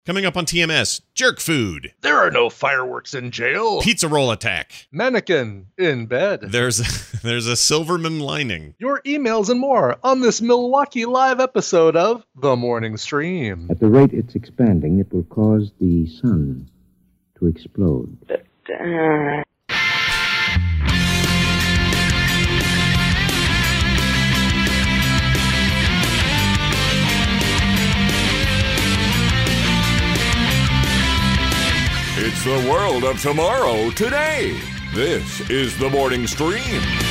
Coming up on TMS, jerk food. There are no fireworks in jail. Pizza roll attack. Mannequin in bed. There's a Silverman lining. Your emails and more on this Milwaukee Live episode of The Morning Stream. At the rate it's expanding, it will cause the sun to explode. It's the world of tomorrow, today. This is The Morning Stream.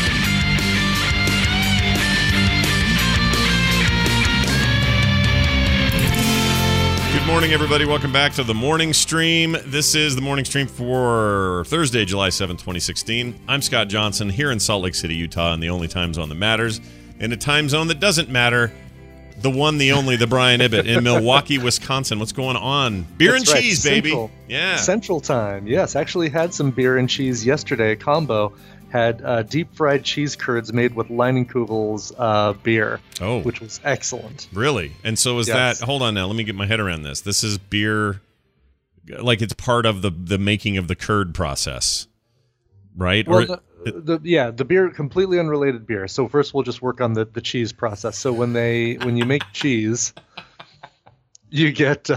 Good morning, everybody. Welcome back to The Morning Stream. This is The Morning Stream for Thursday, July 7th, 2016. I'm Scott Johnson here in Salt Lake City, Utah, in the only time zone that matters. In a time zone that doesn't matter, the one, the only, the Brian Ibbett in Milwaukee, Wisconsin. What's going on? Beer and cheese, baby. Yeah. Central time. Yes, actually had some beer and cheese yesterday. A combo had deep fried cheese curds made with Leinenkugel's beer, which was excellent. Really? And so is that, hold on now, let me get my head around this. This is beer, like it's part of the making of the curd process, right? Well, the beer, completely unrelated beer. So first we'll just work on the cheese process. So when you make cheese, you get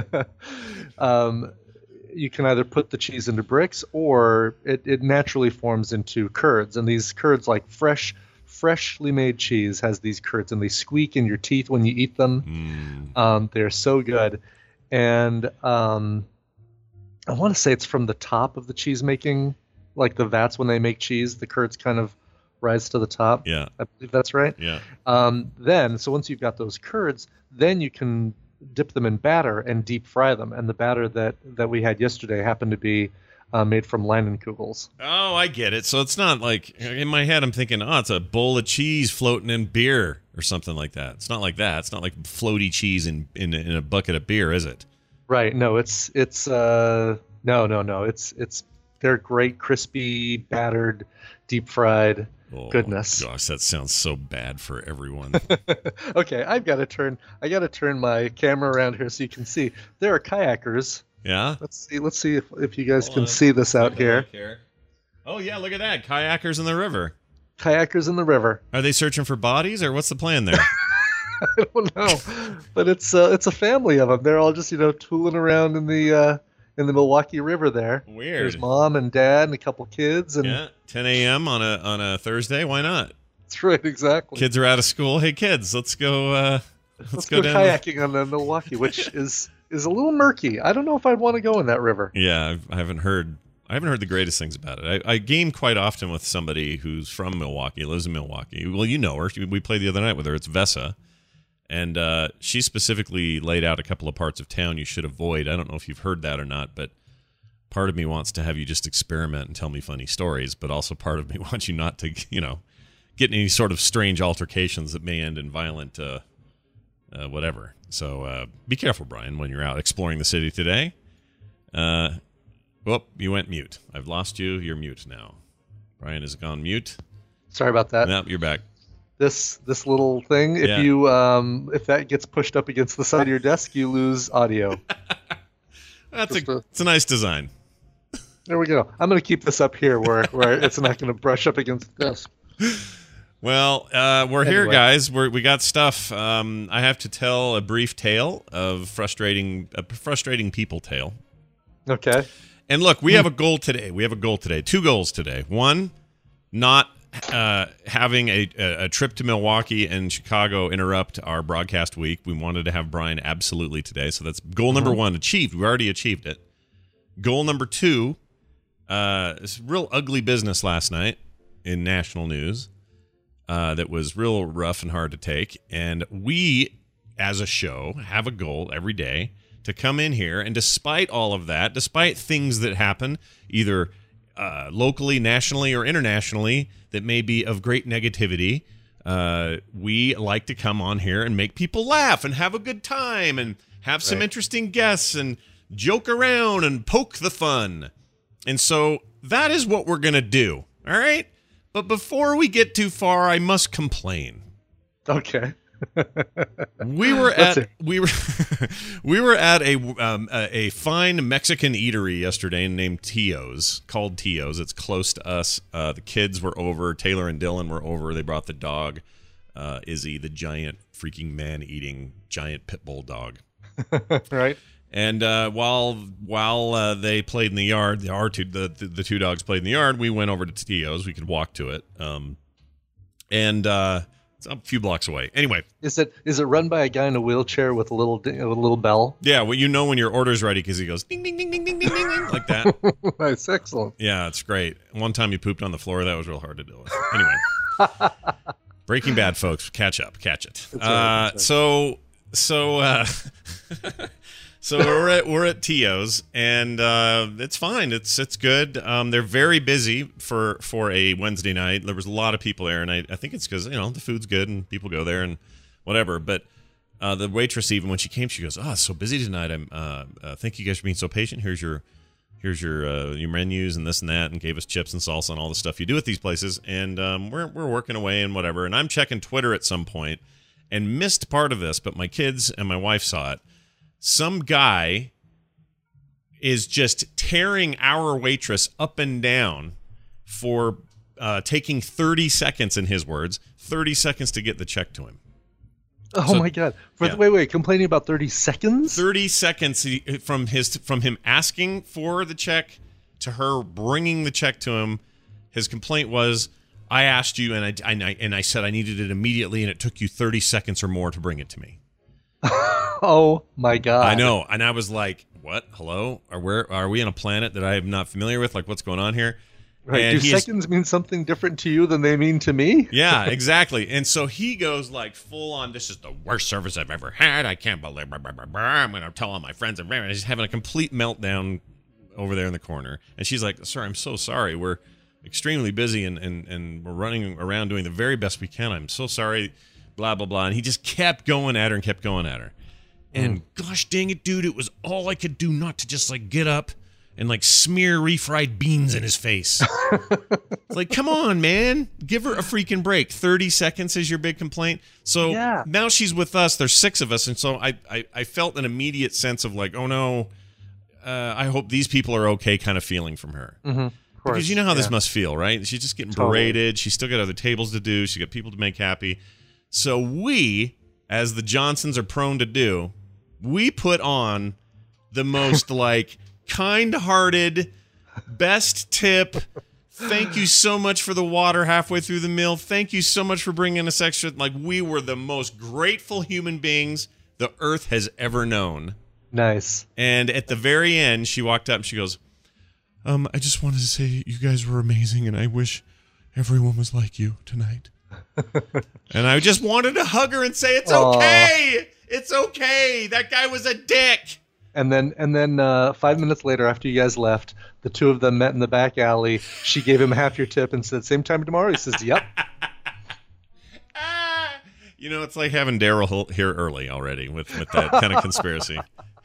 you can either put the cheese into bricks or it naturally forms into curds. And these curds, like freshly made cheese, has these curds and they squeak in your teeth when you eat them. They're so good. And I want to say it's from the top of the cheese making, like the vats when they make cheese, the curds kind of rise to the top. Yeah. I believe that's right. Yeah. So once you've got those curds, then you can dip them in batter and deep fry them. And the batter that we had yesterday happened to be made from Leinenkugel's. Oh, I get it. So it's not like, in my head I'm thinking, it's a bowl of cheese floating in beer or something like that. It's not like that. It's not like floaty cheese in a bucket of beer, is it? Right. No, it's no. It's they're great, crispy, battered, deep fried goodness. Gosh, that sounds so bad for everyone. Okay, I got to turn my camera around here so you can see. There are kayakers. Yeah. Let's see if you guys can see this out here. Oh yeah, look at that. Kayakers in the river. Kayakers in the river. Are they searching for bodies or what's the plan there? I don't know. But it's a family of them. They're all just, tooling around in the Milwaukee River there. Weird. There's mom and dad and a couple kids. And 10 a.m. on a Thursday. Why not? That's right, exactly. Kids are out of school. Hey, kids, let's go. Let's go down kayaking on the Milwaukee, which is a little murky. I don't know if I'd want to go in that river. Yeah, I haven't heard the greatest things about it. I game quite often with somebody who's from Milwaukee, lives in Milwaukee. Well, you know her. We played the other night with her. It's Vessa. And she specifically laid out a couple of parts of town you should avoid. I don't know if you've heard that or not, but part of me wants to have you just experiment and tell me funny stories, but also part of me wants you not to, get in any sort of strange altercations that may end in violent whatever. So be careful, Brian, when you're out exploring the city today. You went mute. I've lost you. You're mute now. Brian has gone mute. Sorry about that. Nope, you're back. This little thing, if that gets pushed up against the side of your desk, you lose audio. It's a nice design. There we go. I'm going to keep this up here where it's not going to brush up against the desk. Well, we're here, guys. We got stuff. I have to tell a brief tale of frustrating people tale. Okay. And look, we have a goal today. Two goals today. One, not having a trip to Milwaukee and Chicago interrupt our broadcast week. We wanted to have Brian absolutely today, so that's goal number one achieved. We already achieved it. Goal number two, this real ugly business last night in national news that was real rough and hard to take, and we, as a show, have a goal every day to come in here, and despite all of that, despite things that happen, either locally, nationally, or internationally, that may be of great negativity, we like to come on here and make people laugh and have a good time and have some interesting guests and joke around and poke the fun. And so that is what we're going to do, all right? But before we get too far, I must complain. Okay. We were at we were at a fine Mexican eatery yesterday named Tio's, called Tio's. It's close to us. The kids were over. Taylor and Dylan were over. They brought the dog, Izzy, the giant freaking man-eating giant pit bull dog. Right. And while they played in the yard, the two dogs played in the yard. We went over to Tio's. We could walk to it. It's a few blocks away. Anyway, is it run by a guy in a wheelchair with a little bell? Yeah, well, you know when your order's ready because he goes ding ding ding ding ding ding ding like that. Nice, excellent. Yeah, it's great. One time he pooped on the floor. That was real hard to deal with. Anyway, Breaking Bad, folks, catch it. That's right. So we're at Tio's, and it's fine. It's good. They're very busy for a Wednesday night. There was a lot of people there, and I think it's because the food's good and people go there and whatever. But the waitress, even when she came, she goes, "Oh, it's so busy tonight. Thank you guys for being so patient. Here's your menus and this and that," and gave us chips and salsa and all the stuff you do at these places. And we're working away and whatever. And I'm checking Twitter at some point and missed part of this, but my kids and my wife saw it. Some guy is just tearing our waitress up and down for taking 30 seconds, in his words, 30 seconds to get the check to him. Oh, my God. Wait, complaining about 30 seconds? 30 seconds from him asking for the check to her bringing the check to him. His complaint was, I asked you and I said I needed it immediately, and it took you 30 seconds or more to bring it to me. Oh my God. I know. And I was like, what? Hello? Are we on a planet that I am not familiar with? Like, what's going on here? Right. And do seconds mean something different to you than they mean to me? Yeah, exactly. And so he goes like full on, this is the worst service I've ever had. I can't believe I'm going to tell all my friends. And he's having a complete meltdown over there in the corner. And she's like, sir, I'm so sorry. We're extremely busy and we're running around doing the very best we can. I'm so sorry. Blah, blah, blah. And he just kept going at her and kept going at her. And gosh dang it, dude, it was all I could do not to just like get up and like smear refried beans in his face. It's like, come on, man. Give her a freaking break. 30 seconds is your big complaint. So now she's with us. There's 6 of us. And so I felt an immediate sense of like, oh no, I hope these people are okay kind of feeling from her. Mm-hmm. Because you know how this must feel, right? She's just getting berated. She's still got other tables to do. She's got people to make happy. So we, as the Johnsons are prone to do, we put on the most like kind-hearted, best tip. Thank you so much for the water halfway through the meal. Thank you so much for bringing us extra. Like, we were the most grateful human beings the earth has ever known. Nice. And at the very end, she walked up and she goes, I just wanted to say you guys were amazing, and I wish everyone was like you tonight. And I just wanted to hug her and say, it's okay. It's okay. That guy was a dick. And then 5 minutes later, after you guys left, the two of them met in the back alley. She gave him half your tip and said, same time tomorrow? He says, yep. It's like having Daryl here early already with that kind of conspiracy.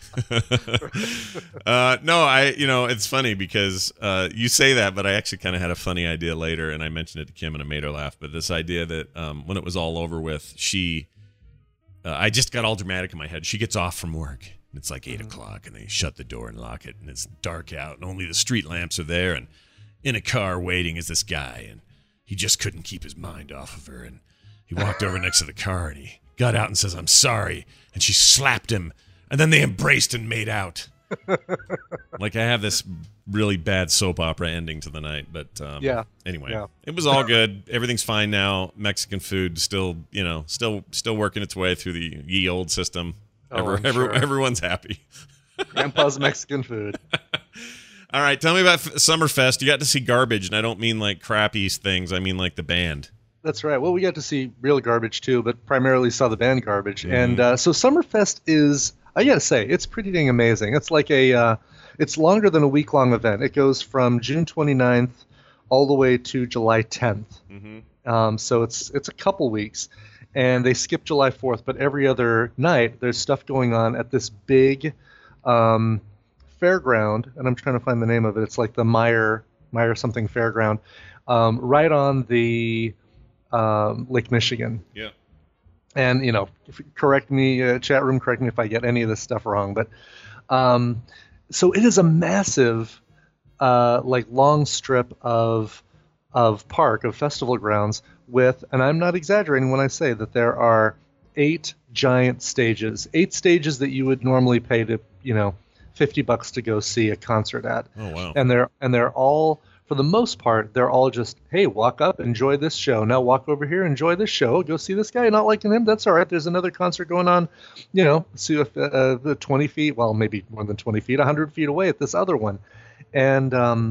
No, it's funny because you say that, but I actually kind of had a funny idea later, and I mentioned it to Kim and I made her laugh. But this idea that when it was all over with, I just got all dramatic in my head. She gets off from work, and it's like 8 o'clock, and they shut the door and lock it, and it's dark out, and only the street lamps are there, and in a car waiting is this guy, and he just couldn't keep his mind off of her, and he walked over next to the car, and he got out and says, I'm sorry, and she slapped him, and then they embraced and made out. Like, I have this really bad soap opera ending to the night, but anyway, it was all good. Everything's fine now. Mexican food still working its way through the ye old system. Everyone's happy. Grandpa's Mexican food. All right, tell me about Summerfest. You got to see Garbage, and I don't mean like crappy things. I mean like the band. That's right. Well, we got to see real Garbage too, but primarily saw the band Garbage. Mm-hmm. And so Summerfest is, I gotta say, it's pretty dang amazing. It's like it's longer than a week-long event. It goes from June 29th all the way to July 10th. Mm-hmm. So it's a couple weeks, and they skip July 4th, but every other night there's stuff going on at this big fairground, and I'm trying to find the name of it. It's like the Meyer something fairground, right on the Lake Michigan. Yeah. And correct me, chat room, correct me if I get any of this stuff wrong. But so it is a massive, like long strip of festival grounds with, and I'm not exaggerating when I say that there are 8 giant stages, 8 stages that you would normally pay to, $50 to go see a concert at. Oh wow! And they're all, for the most part, they're all just, hey, walk up, enjoy this show. Now walk over here, enjoy this show. Go see this guy. Not liking him? That's all right. There's another concert going on, see if 20 feet, well, maybe more than 20 feet, 100 feet away at this other one, and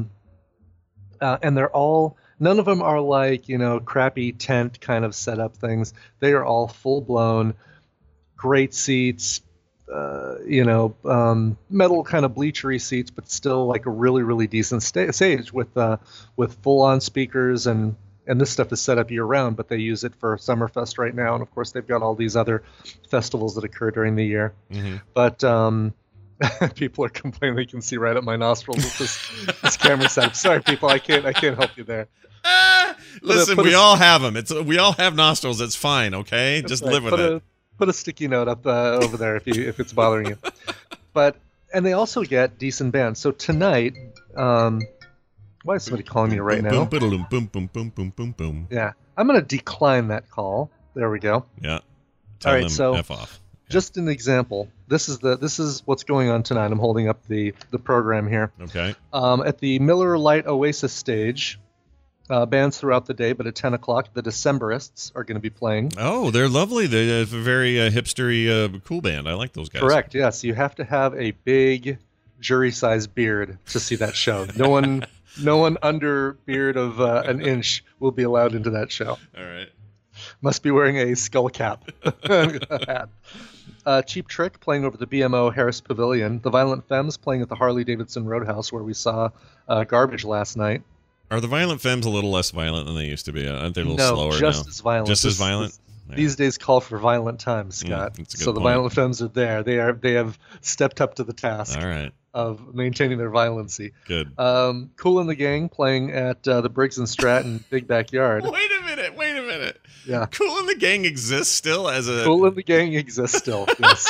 they're all. None of them are like, crappy tent kind of setup things. They are all full blown, great seats, metal kind of bleachery seats, but still like a really, really decent stage with full on speakers, and this stuff is set up year round, but they use it for Summerfest right now, and of course they've got all these other festivals that occur during the year. Mm-hmm. But people are complaining they can see right up my nostrils with this camera setup. Sorry, people, I can't help you there. Listen, we all have them. We all have nostrils. It's fine, okay? Just live with it. Put a sticky note up over there if it's bothering you. And they also get decent bands. So tonight, why is somebody calling me right now? Boom, boom, boom, boom, boom, boom, boom. Yeah, I'm going to decline that call. There we go. Yeah. Tell all right, them so F off. Yeah. Just an example. This is what's going on tonight. I'm holding up the program here. Okay. At the Miller Lite Oasis stage. Bands throughout the day, but at 10 o'clock, the Decemberists are going to be playing. Oh, they're lovely. They're a very hipstery, cool band. I like those guys. Correct, yes. You have to have a big jury-sized beard to see that show. No one under beard of an inch will be allowed into that show. All right. Must be wearing a skull cap hat. Cheap Trick playing over the BMO Harris Pavilion. The Violent Femmes playing at the Harley-Davidson Roadhouse, where we saw Garbage last night. Are the Violent Femmes a little less violent than they used to be? Aren't they a little slower now? No, just as violent. Just as violent? These days call for violent times, Scott. So the Violent Femmes are there. They have stepped up to the task. All right. Of maintaining their violency. Good. Kool and the Gang playing at the Briggs and Stratton Big Backyard. Wait a minute. Yeah. Kool and the Gang exists still as a... Kool and the Gang exists still, yes.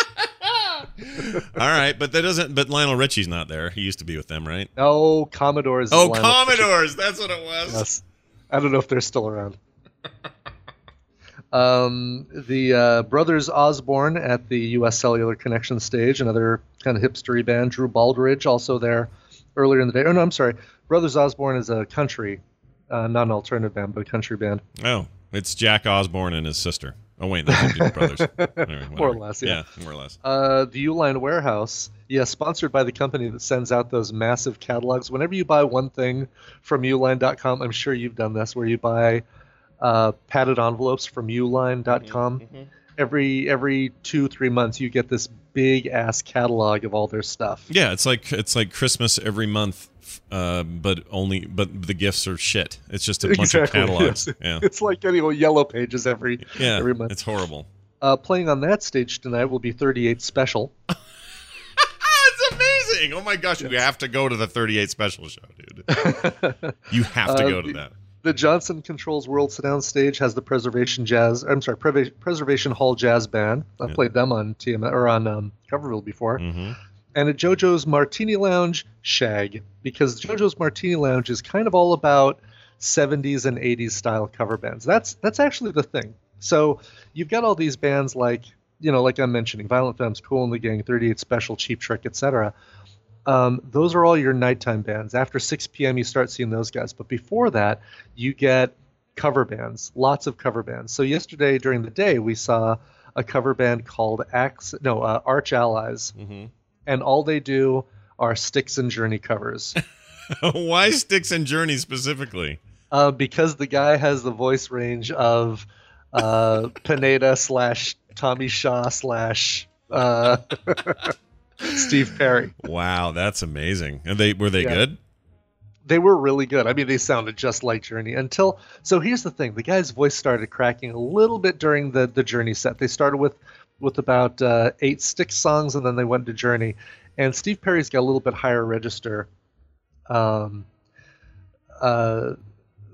All right, but Lionel Richie's not there. He used to be with them, right? Oh, Commodores. Oh, Commodores. That's what it was. Yes. I don't know if they're still around. The Brothers Osborne at the U.S. Cellular Connection stage, another kind of hipstery band. Drew Baldridge also there earlier in the day. Oh, no, I'm sorry. Brothers Osborne is a country, not an alternative band, but a country band. Oh, it's Jack Osborne and his sister. Oh, wait, those are brothers. Anyway, more or less, yeah. Yeah, more or less. The Uline Warehouse, sponsored by the company that sends out those massive catalogs. Whenever you buy one thing from Uline.com, I'm sure you've done this, where you buy padded envelopes from Uline.com. Mm-hmm. Every 2-3 months, you get this big-ass catalog of all their stuff. Yeah, it's like Christmas every month. But the gifts are shit. It's just a bunch of catalogs. Yes. Yeah. It's like getting Yellow Pages every month. It's horrible. Playing on that stage tonight will be 38 Special. It's amazing. Oh my gosh, we have to go to the 38 Special show, dude. You have to go to that. The Johnson Controls World Sit-Down stage has the Preservation Hall Jazz Band. I've played them on TMS or on Coverville before. Mm-hmm. And at JoJo's Martini Lounge, Shag, because JoJo's Martini Lounge is kind of all about 70s and 80s style cover bands. That's actually the thing. So you've got all these bands like I'm mentioning, Violent Femmes, Kool and the Gang, 38 Special, Cheap Trick, etc. Those are all your nighttime bands. After 6 p.m., you start seeing those guys. But before that, you get cover bands, lots of cover bands. So yesterday during the day, we saw a cover band called Arch Allies. Mm-hmm. And all they do are Styx and Journey covers. Why Styx and Journey specifically? Because the guy has the voice range of Pineda / Tommy Shaw / Steve Perry. Wow, that's amazing. And were they good? They were really good. I mean, they sounded just like Journey so here's the thing. The guy's voice started cracking a little bit during the Journey set. They started with about 8 Styx songs, and then they went to Journey. And Steve Perry's got a little bit higher register.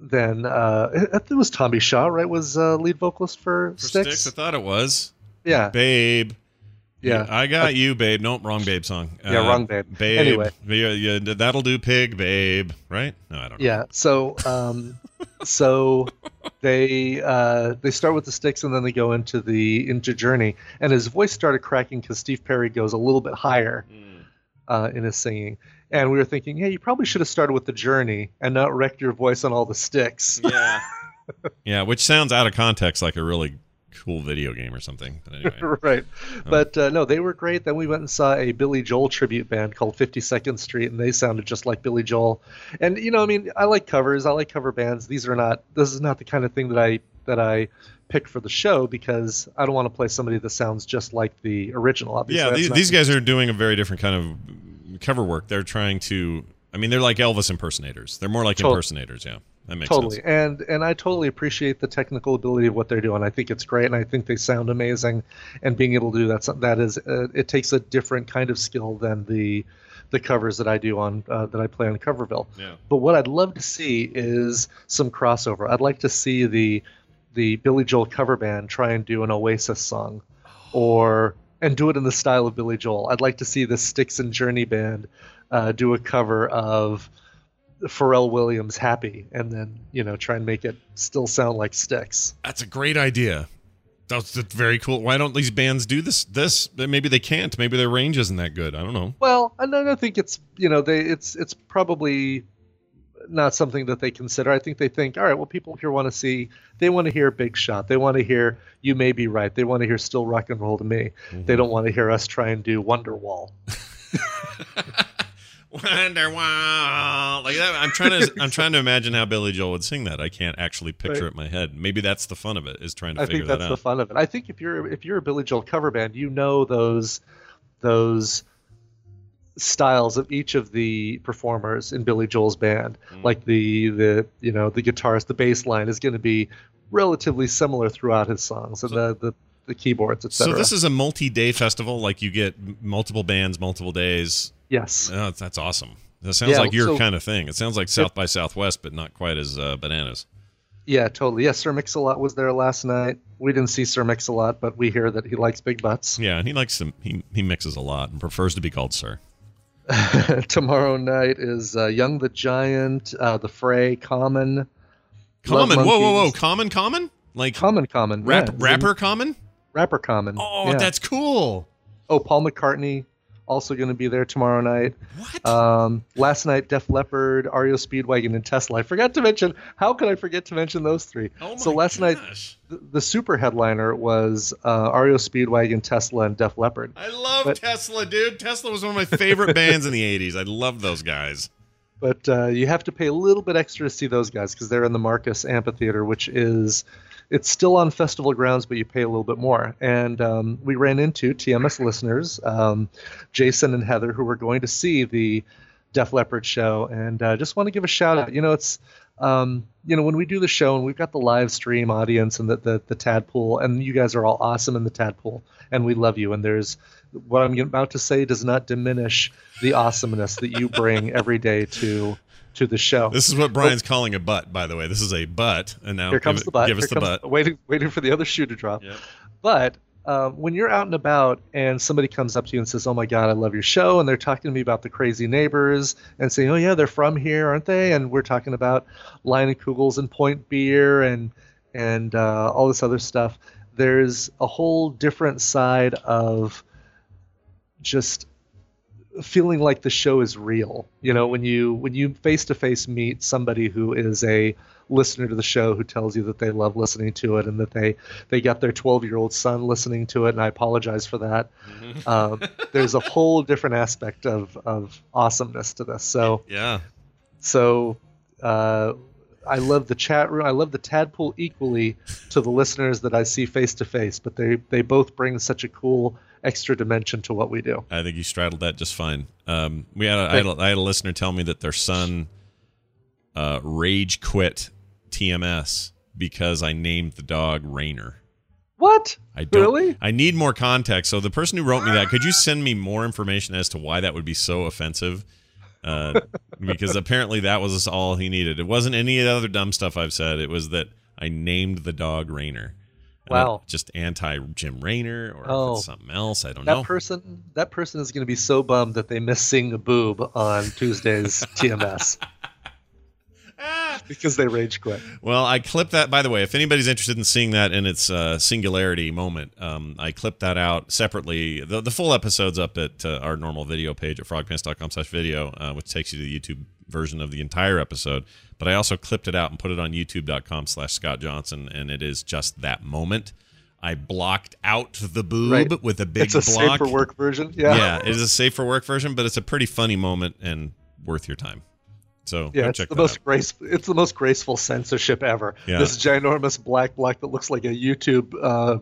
it was Tommy Shaw, right? Was lead vocalist for Styx? I thought it was. Yeah, Babe. yeah. I got you, babe. Nope, wrong Babe song. Yeah, wrong Babe. Babe. Anyway. Yeah, that'll do, pig, babe. Right? No, I don't know. Yeah. So, so they start with the Styx and then they go into Journey, and his voice started cracking because Steve Perry goes a little bit higher in his singing, and we were thinking, hey, you probably should have started with the Journey and not wrecked your voice on all the Styx. Yeah. Yeah, which sounds out of context like a really cool video game or something. But anyway. Right. But no, they were great. Then we went and saw a Billy Joel tribute band called 52nd Street, and they sounded just like Billy Joel. And I mean, I like covers. I like cover bands. This is not the kind of thing that I pick for the show, because I don't want to play somebody that sounds just like the original. Obviously, yeah, these guys are doing a very different kind of cover work. They're trying to, I mean, they're like Elvis impersonators. They're more like impersonators, yeah. That makes sense. And I totally appreciate the technical ability of what they're doing. I think it's great, and I think they sound amazing. And being able to do that is it takes a different kind of skill than the covers that I do on that I play on Coverville. Yeah. But what I'd love to see is some crossover. I'd like to see the Billy Joel cover band try and do an Oasis song, and do it in the style of Billy Joel. I'd like to see the Styx and Journey band do a cover of Pharrell Williams' Happy, and then try and make it still sound like Styx. That's a great idea. That's very cool. Why don't these bands do this? Maybe they can't. Maybe their range isn't that good. I don't know. Well, I don't think it's it's probably not something that they consider. I think they think, all right, well, people here want to hear Big Shot. They want to hear You May Be Right. They want to hear Still Rock and Roll to Me. Mm-hmm. They don't want to hear us try and do Wonderwall. Wonderwall, like that. I'm trying to imagine how Billy Joel would sing that. I can't actually picture it in my head. Maybe that's the fun of it, is trying to figure that out. I think that's the fun of it. I think if you're a Billy Joel cover band, those styles of each of the performers in Billy Joel's band. Like the guitarist, the bass line is going to be relatively similar throughout his songs, and the keyboards, etc. So this is a multi-day festival. Like, you get multiple bands, multiple days. Yes. Oh, that's awesome. That sounds like your kind of thing. It sounds like South by Southwest, but not quite as bananas. Yeah, totally. Yeah, Sir Mix-a-Lot was there last night. We didn't see Sir Mix-a-Lot, but we hear that he likes big butts. Yeah, and he mixes a lot and prefers to be called Sir. Tomorrow night is Young the Giant, The Fray, Common. Whoa. Common? Like Common. Rapper Common? Rapper Common. Oh, yeah. That's cool. Oh, Paul McCartney also going to be there tomorrow night. What? Last night, Def Leppard, REO Speedwagon, and Tesla. I forgot to mention. How could I forget to mention those three? Oh my so last night, the super headliner was REO Speedwagon, Tesla, and Def Leppard. I love Tesla, dude. Tesla was one of my favorite bands in the 80s. I love those guys. But you have to pay a little bit extra to see those guys, because they're in the Marcus Amphitheater, which is... It's still on festival grounds, but you pay a little bit more. And we ran into TMS listeners, Jason and Heather, who were going to see the Def Leppard show. And just want to give a shout out. It's, when we do the show and we've got the live stream audience and the Tadpool, and you guys are all awesome in the Tadpool, and we love you. And there's what I'm about to say does not diminish the awesomeness that you bring every day to the show. This is what Brian's calling a butt, by the way. This is a butt, and now here comes the butt. Give us the butt. Waiting for the other shoe to drop. Yep. But when you're out and about and somebody comes up to you and says, "Oh my God, I love your show," and they're talking to me about the Crazy Neighbors and saying, "Oh yeah, they're from here, aren't they?" And we're talking about Leinenkugels and Point Beer and all this other stuff. There's a whole different side of just feeling like the show is real. When you face to face meet somebody who is a listener to the show, who tells you that they love listening to it and that they got their 12-year-old son listening to it, and I apologize for that. There's a whole different aspect of awesomeness to this. So yeah. So I love the chat room. I love the Tadpool equally to the listeners that I see face to face, but they both bring such a cool extra dimension to what we do. I think you straddled that just fine. I had a listener tell me that their son rage quit TMS because I named the dog Rainer. What? Really? I need more context. So the person who wrote me that, could you send me more information as to why that would be so offensive? Because apparently that was all he needed. It wasn't any of the other dumb stuff I've said. It was that I named the dog Rainer. Wow. Just anti-Jim Raynor, or if it's something else. I don't that know. That person is going to be so bummed that they missed seeing a boob on Tuesday's TMS. Because they rage quit. Well, I clipped that, by the way. If anybody's interested in seeing that in its singularity moment, I clipped that out separately. The full episode's up at our normal video page at frogpants.com/video, which takes you to the YouTube version of the entire episode. But I also clipped it out and put it on youtube.com/Scott Johnson, and it is just that moment. I blocked out the boob with a big block. It's a safe for work version. Yeah, it is a safe for work version, but it's a pretty funny moment and worth your time. So yeah, it's the most graceful censorship ever. Yeah. This ginormous black block that looks like a YouTube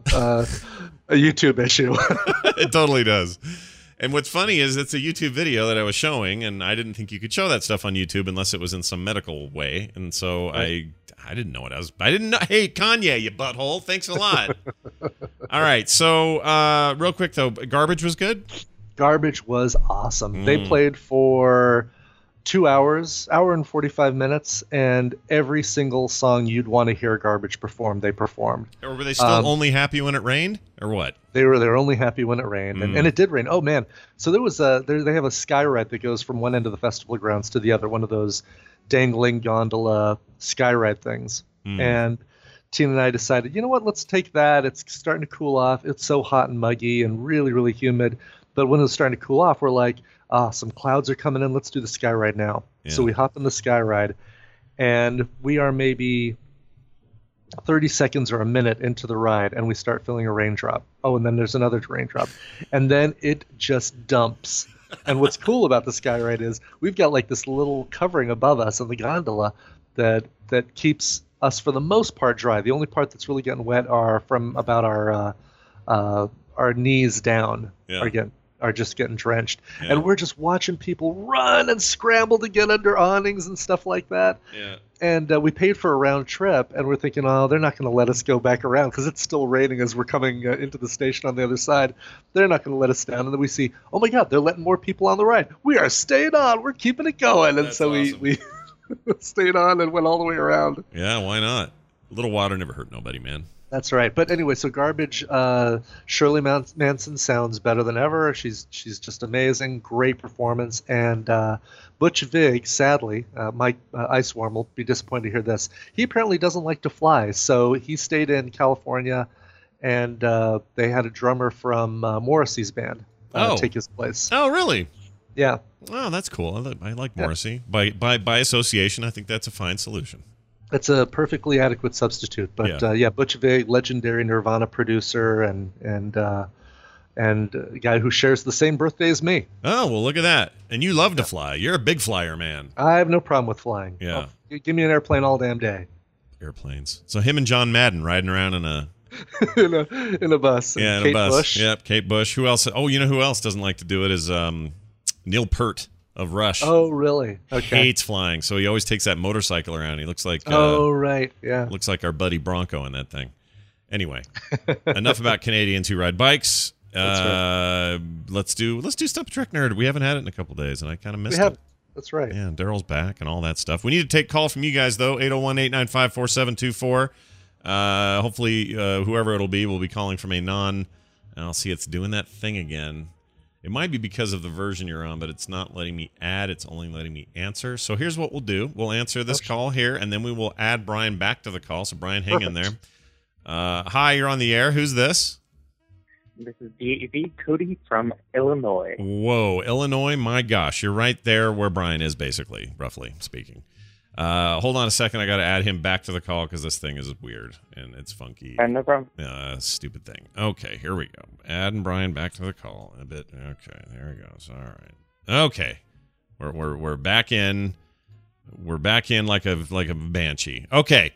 issue. It totally does. And what's funny is it's a YouTube video that I was showing, and I didn't think you could show that stuff on YouTube unless it was in some medical way. And so I didn't know what I didn't know. Hey, Kanye, you butthole. Thanks a lot. All right. So real quick, though, Garbage was good? Garbage was awesome. They played for 2 hours, hour and 45 minutes, and every single song you'd want to hear Garbage perform, they performed. Or were they still only happy when it rained, or what? They were only happy when it rained, and it did rain. Oh man! So there was they have a sky ride that goes from one end of the festival grounds to the other, one of those dangling gondola sky ride things. And Tina and I decided, you know what? Let's take that. It's starting to cool off. It's so hot and muggy and really, really humid. But when it was starting to cool off, we're like, some clouds are coming in. Let's do the sky ride now. Yeah. So we hop in the sky ride, and we are maybe 30 seconds or a minute into the ride, and we start feeling a raindrop. Oh, and then there's another raindrop. And then it just dumps. And what's cool about the sky ride is we've got like this little covering above us in the gondola that keeps us, for the most part, dry. The only part that's really getting wet are from about our knees down. Yeah. Are just getting drenched. Yeah. And we're just watching people run and scramble to get under awnings and stuff like that. Yeah. And we paid for a round trip, and we're thinking, oh, they're not going to let us go back around because it's still raining as we're coming into the station on the other side. They're not going to let us down. And then we see, oh my God, they're letting more people on the ride. We are staying on. We're keeping it going. And so awesome. we stayed on and went all the way around. Yeah, why not? A little water never hurt nobody, man. That's right. But anyway, so Garbage, Shirley Manson sounds better than ever. She's just amazing. Great performance. And Butch Vig, sadly, Mike Iceworm will be disappointed to hear this. He apparently doesn't like to fly. So he stayed in California, and they had a drummer from Morrissey's band take his place. Oh, really? Yeah. Oh, that's cool. I like Morrissey. By association, I think that's a fine solution. It's a perfectly adequate substitute, but Butch Vig, legendary Nirvana producer, and a guy who shares the same birthday as me. Oh, well, look at that! And you love to fly. You're a big flyer, man. I have no problem with flying. Yeah, give me an airplane all damn day. Airplanes. So him and John Madden riding around in a in a bus. Yeah, in Kate a bus. Bush. Yep, Kate Bush. Who else? Oh, you know who else doesn't like to do it is Neil Peart of Rush. Oh, really? Okay. Hates flying, so he always takes that motorcycle around. He looks like right, yeah. Looks like our buddy Bronco in that thing. Anyway, enough about Canadians who ride bikes. Right. Let's do Stop Trek Nerd. We haven't had it in a couple days, and I kind of missed it. That's right. Yeah, Daryl's back and all that stuff. We need to take a call from you guys though. 801-895-4724. Hopefully, whoever it'll be will be calling from a non. I'll see it's doing that thing again. It might be because of the version you're on, but it's not letting me add. It's only letting me answer. So here's what we'll do. We'll answer this call here, and then we will add Brian back to the call. So, Brian, hang in there. Hi, you're on the air. Who's this? This is DAV Cody from Illinois. Whoa, Illinois? My gosh, you're right there where Brian is, basically, roughly speaking. Hold on a second. I got to add him back to the call because this thing is weird and it's funky. No problem. Stupid thing. Okay, here we go. Adding Brian back to the call a bit. Okay, there he goes. All right. Okay, we're back in. We're back in like a banshee. Okay.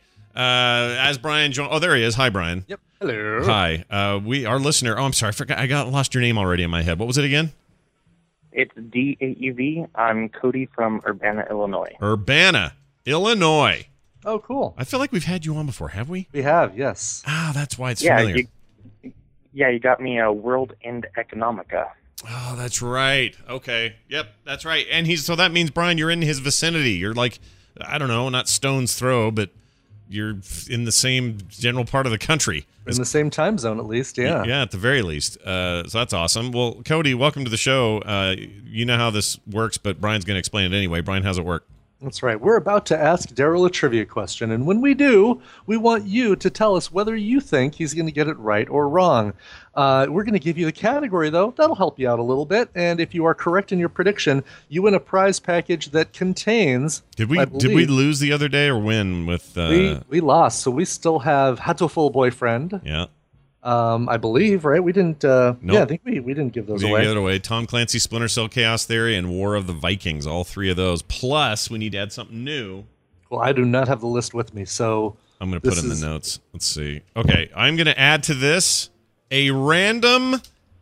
As Brian joined. Oh, there he is. Hi, Brian. Yep. Hello. Hi. Our listener. Oh, I'm sorry. I forgot. Lost your name already in my head. What was it again? It's DAUV. I'm Cody from Urbana, Illinois. Urbana, Illinois. Oh, cool. I feel like we've had you on before, have we? We have, yes. Ah, that's why it's familiar. You got me a World End Economica. Oh, that's right. Okay. Yep, that's right. And so that means, Brian, you're in his vicinity. You're like, I don't know, not stone's throw, but you're in the same general part of the country. In the same time zone, at least, yeah. Yeah, at the very least. So that's awesome. Well, Cody, welcome to the show. You know how this works, but Brian's going to explain it anyway. Brian, how's it work? That's right. We're about to ask Daryl a trivia question, and when we do, we want you to tell us whether you think he's going to get it right or wrong. We're going to give you the category, though. That'll help you out a little bit, and if you are correct in your prediction, you win a prize package that contains... Did we lose the other day or win with... We lost, so we still have Hatoful Boyfriend. Yeah. I believe, right? We didn't. Nope. Yeah, I think we didn't give those away. We didn't give it away. Tom Clancy, Splinter Cell, Chaos Theory, and War of the Vikings. All three of those. Plus, we need to add something new. Well, I do not have the list with me, so I'm going to put it in the notes. Let's see. Okay, I'm going to add to this a random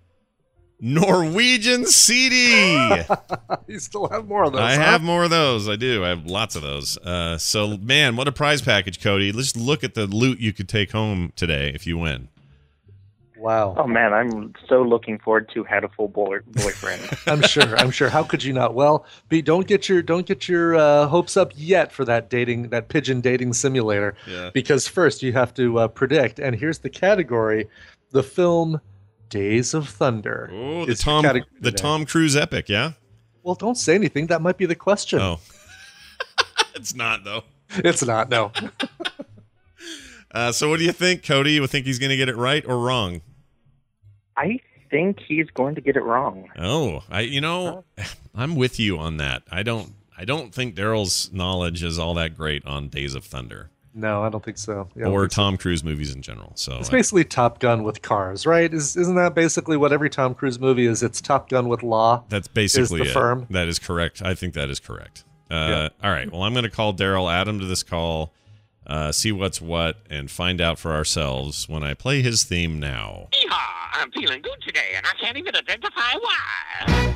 Norwegian CD. You still have more of those. I have more of those. I do. I have lots of those. So, man, what a prize package, Cody. Let's look at the loot you could take home today if you win. Wow. Oh man, I'm so looking forward to Had a Full Boyfriend. I'm sure. How could you not? Well, B, don't get your hopes up yet for that pigeon dating simulator. Yeah. Because first you have to predict, and here's the category: the film Days of Thunder. Oh, the Tom Cruise epic, yeah. Well, don't say anything. That might be the question. Oh, it's not though. It's not. No. So what do you think, Cody? You think he's going to get it right or wrong? I think he's going to get it wrong. Oh, I'm with you on that. I don't think Daryl's knowledge is all that great on Days of Thunder. No, I don't think so. Yeah, or Tom Cruise movies in general. So it's basically Top Gun with cars, right? Isn't that basically what every Tom Cruise movie is? It's Top Gun with law. That's basically the firm. That is correct. I think that is correct. Yeah. All right. Well, I'm going to call Daryl, add him to this call, see what's what, and find out for ourselves when I play his theme now. Yeehaw! I'm feeling good today, and I can't even identify why.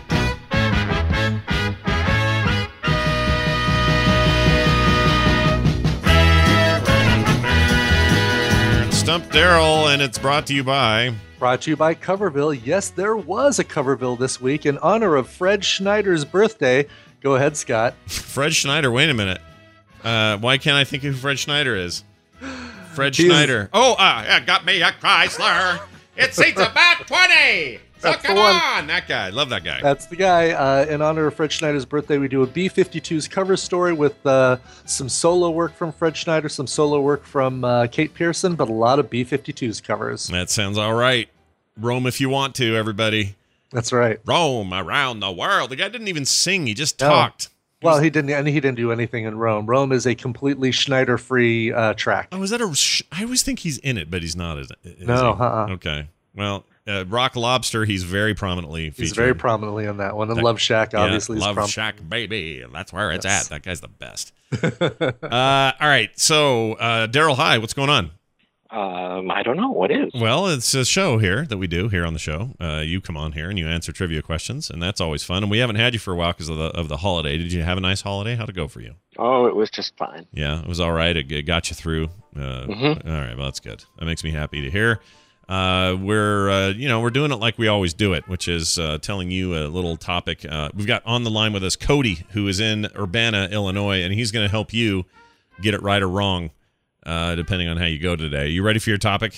Stump Daryl, and it's brought to you by Coverville. Yes, there was a Coverville this week in honor of Fred Schneider's birthday. Go ahead, Scott. Fred Schneider. Wait a minute. Why can't I think of who Fred Schneider is? Schneider. Oh, got me a Chrysler. It seats about 20. So come on, that guy. Love that guy. That's the guy. In honor of Fred Schneider's birthday, we do a B-52's cover story with some solo work from Fred Schneider, some solo work from Kate Pearson, but a lot of B-52's covers. That sounds all right. Roam if you want to, everybody. That's right. Roam around the world. The guy didn't even sing. He just talked. Well, he didn't do anything in Rome. Rome is a completely Schneider-free track. Oh, is that I always think he's in it, but he's not. Is no. he? Okay. Well, Rock Lobster, he's very prominently featured. He's very prominently on that one. And Love Shack, obviously. Yeah, Love Shack, baby. That's where it's at. That guy's the best. All right. So, Daryl, hi. What's going on? I don't know. What is? Well, it's a show here that we do here on the show. You come on here and you answer trivia questions, and that's always fun. And we haven't had you for a while because of the holiday. Did you have a nice holiday? How'd it go for you? Oh, it was just fine. Yeah, it was all right. It got you through. All right. Well, that's good. That makes me happy to hear. We're doing it like we always do it, which is telling you a little topic. We've got on the line with us Cody, who is in Urbana, Illinois, and he's going to help you get it right or wrong. Depending on how you go today. You ready for your topic?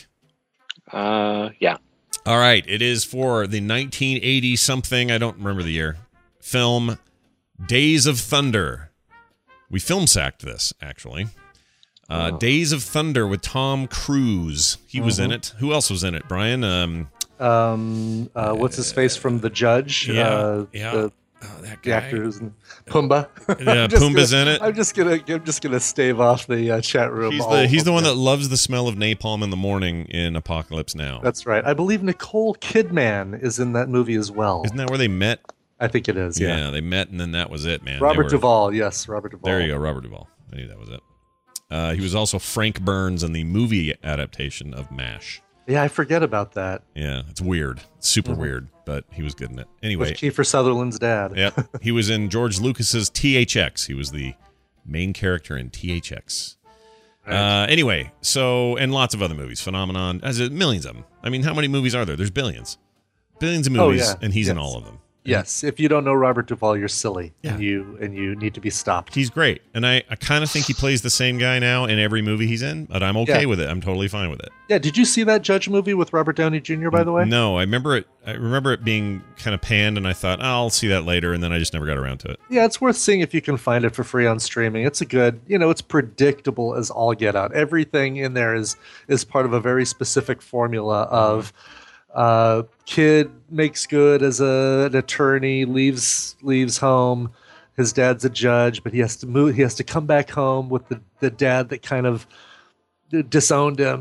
Yeah. All right. It is for the 1980-something, I don't remember the year, film Days of Thunder. We film sacked this, actually. Days of Thunder with Tom Cruise. He was in it. Who else was in it, Brian? What's his face from The Judge? That guy. The actor who's in Pumbaa. Yeah, Pumbaa's in it. I'm just gonna stave off the chat room. He's the one that loves the smell of napalm in the morning in Apocalypse Now. That's right. I believe Nicole Kidman is in that movie as well. Isn't that where they met? I think it is. Yeah, they met and then that was it, man. Robert Duvall. Yes, Robert Duvall. There you go, Robert Duvall. I knew that was it. He was also Frank Burns in the movie adaptation of MASH. Yeah, I forget about that. Yeah, it's weird. It's super weird, but he was good in it. Anyway. With Kiefer Sutherland's dad. Yep. He was in George Lucas's THX. He was the main character in THX. Right. Anyway, and lots of other movies. Phenomenon. Millions of them. I mean, how many movies are there? There's billions. billions of movies, yeah. and he's in Yes. all of them. Yes, if you don't know Robert Duvall, you're silly, Yeah. and you need to be stopped. He's great, and I kind of think he plays the same guy now in every movie he's in, but I'm okay Yeah. with it. I'm totally fine with it. Yeah, did you see that Judge movie with Robert Downey Jr. by the way? No, I remember it. I remember it being kind of panned, and I thought, I'll see that later, and then I just never got around to it. Yeah, it's worth seeing if you can find it for free on streaming. It's a good, it's predictable as all get out. Everything in there is part of a very specific formula of kid makes good as an attorney, leaves home. His dad's a judge, but he has to move. He has to come back home with the dad that kind of disowned him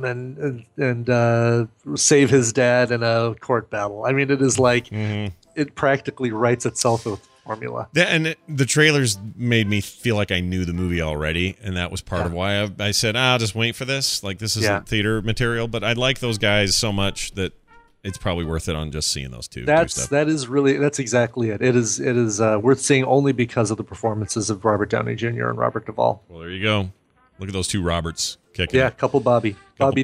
and save his dad in a court battle. I mean, it is like it practically writes itself with formula. And the trailers made me feel like I knew the movie already, and that was part of why I said, I'll just wait for this. Like, this isn't theater material, but I like those guys so much that it's probably worth it on just seeing those two. That's exactly it. It is worth seeing only because of the performances of Robert Downey Jr. and Robert Duvall. Well, there you go. Look at those two Roberts kicking. Yeah, couple Bobby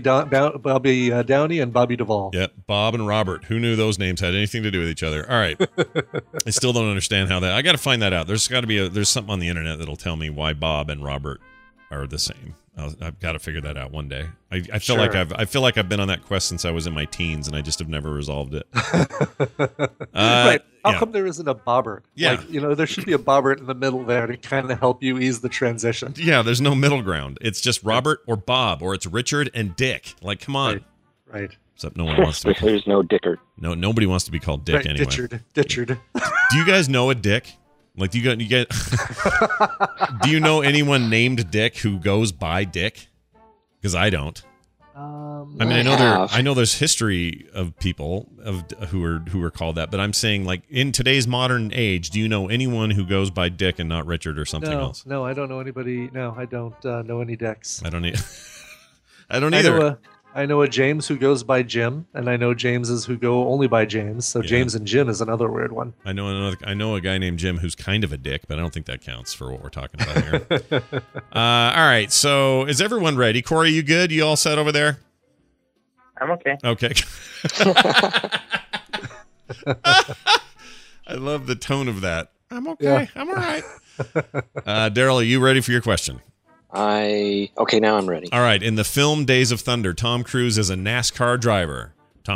Downey and Bobby Duvall. Yep, Bob and Robert. Who knew those names had anything to do with each other? All right. I still don't understand how that. I got to find that out. There's got to be there's something on the internet that'll tell me why Bob and Robert are the same. I've got to figure that out one day. I feel like I've been on that quest since I was in my teens, and I just have never resolved it. Right. How come there isn't a Bobbert? Yeah. Like, there should be a Bobbert in the middle there to kind of help you ease the transition. Yeah, there's no middle ground. It's just Robert or Bob, or it's Richard and Dick. Like, come on. Right. Except no one wants to be called. There's no Dickard. No, nobody wants to be called Dick Right, anyway. Ditchard. Do you guys know a Dick? Like, do you get? Do you know anyone named Dick who goes by Dick? Because I don't. I mean, I know there's history of people who are called that, but I'm saying, like, in today's modern age, do you know anyone who goes by Dick and not Richard or something else? No, I don't know anybody. No, I don't know any Dicks. I don't either. I know a James who goes by Jim, and I know Jameses who go only by James. So James and Jim is another weird one. I know a guy named Jim who's kind of a dick, but I don't think that counts for what we're talking about here. All right, so is everyone ready? Corey, you good? You all set over there? I'm okay. Okay. I love the tone of that. I'm okay. Yeah. I'm all right. Daryl, are you ready for your question? Okay, now I'm ready. All right. In the film Days of Thunder, Tom Cruise is a NASCAR driver.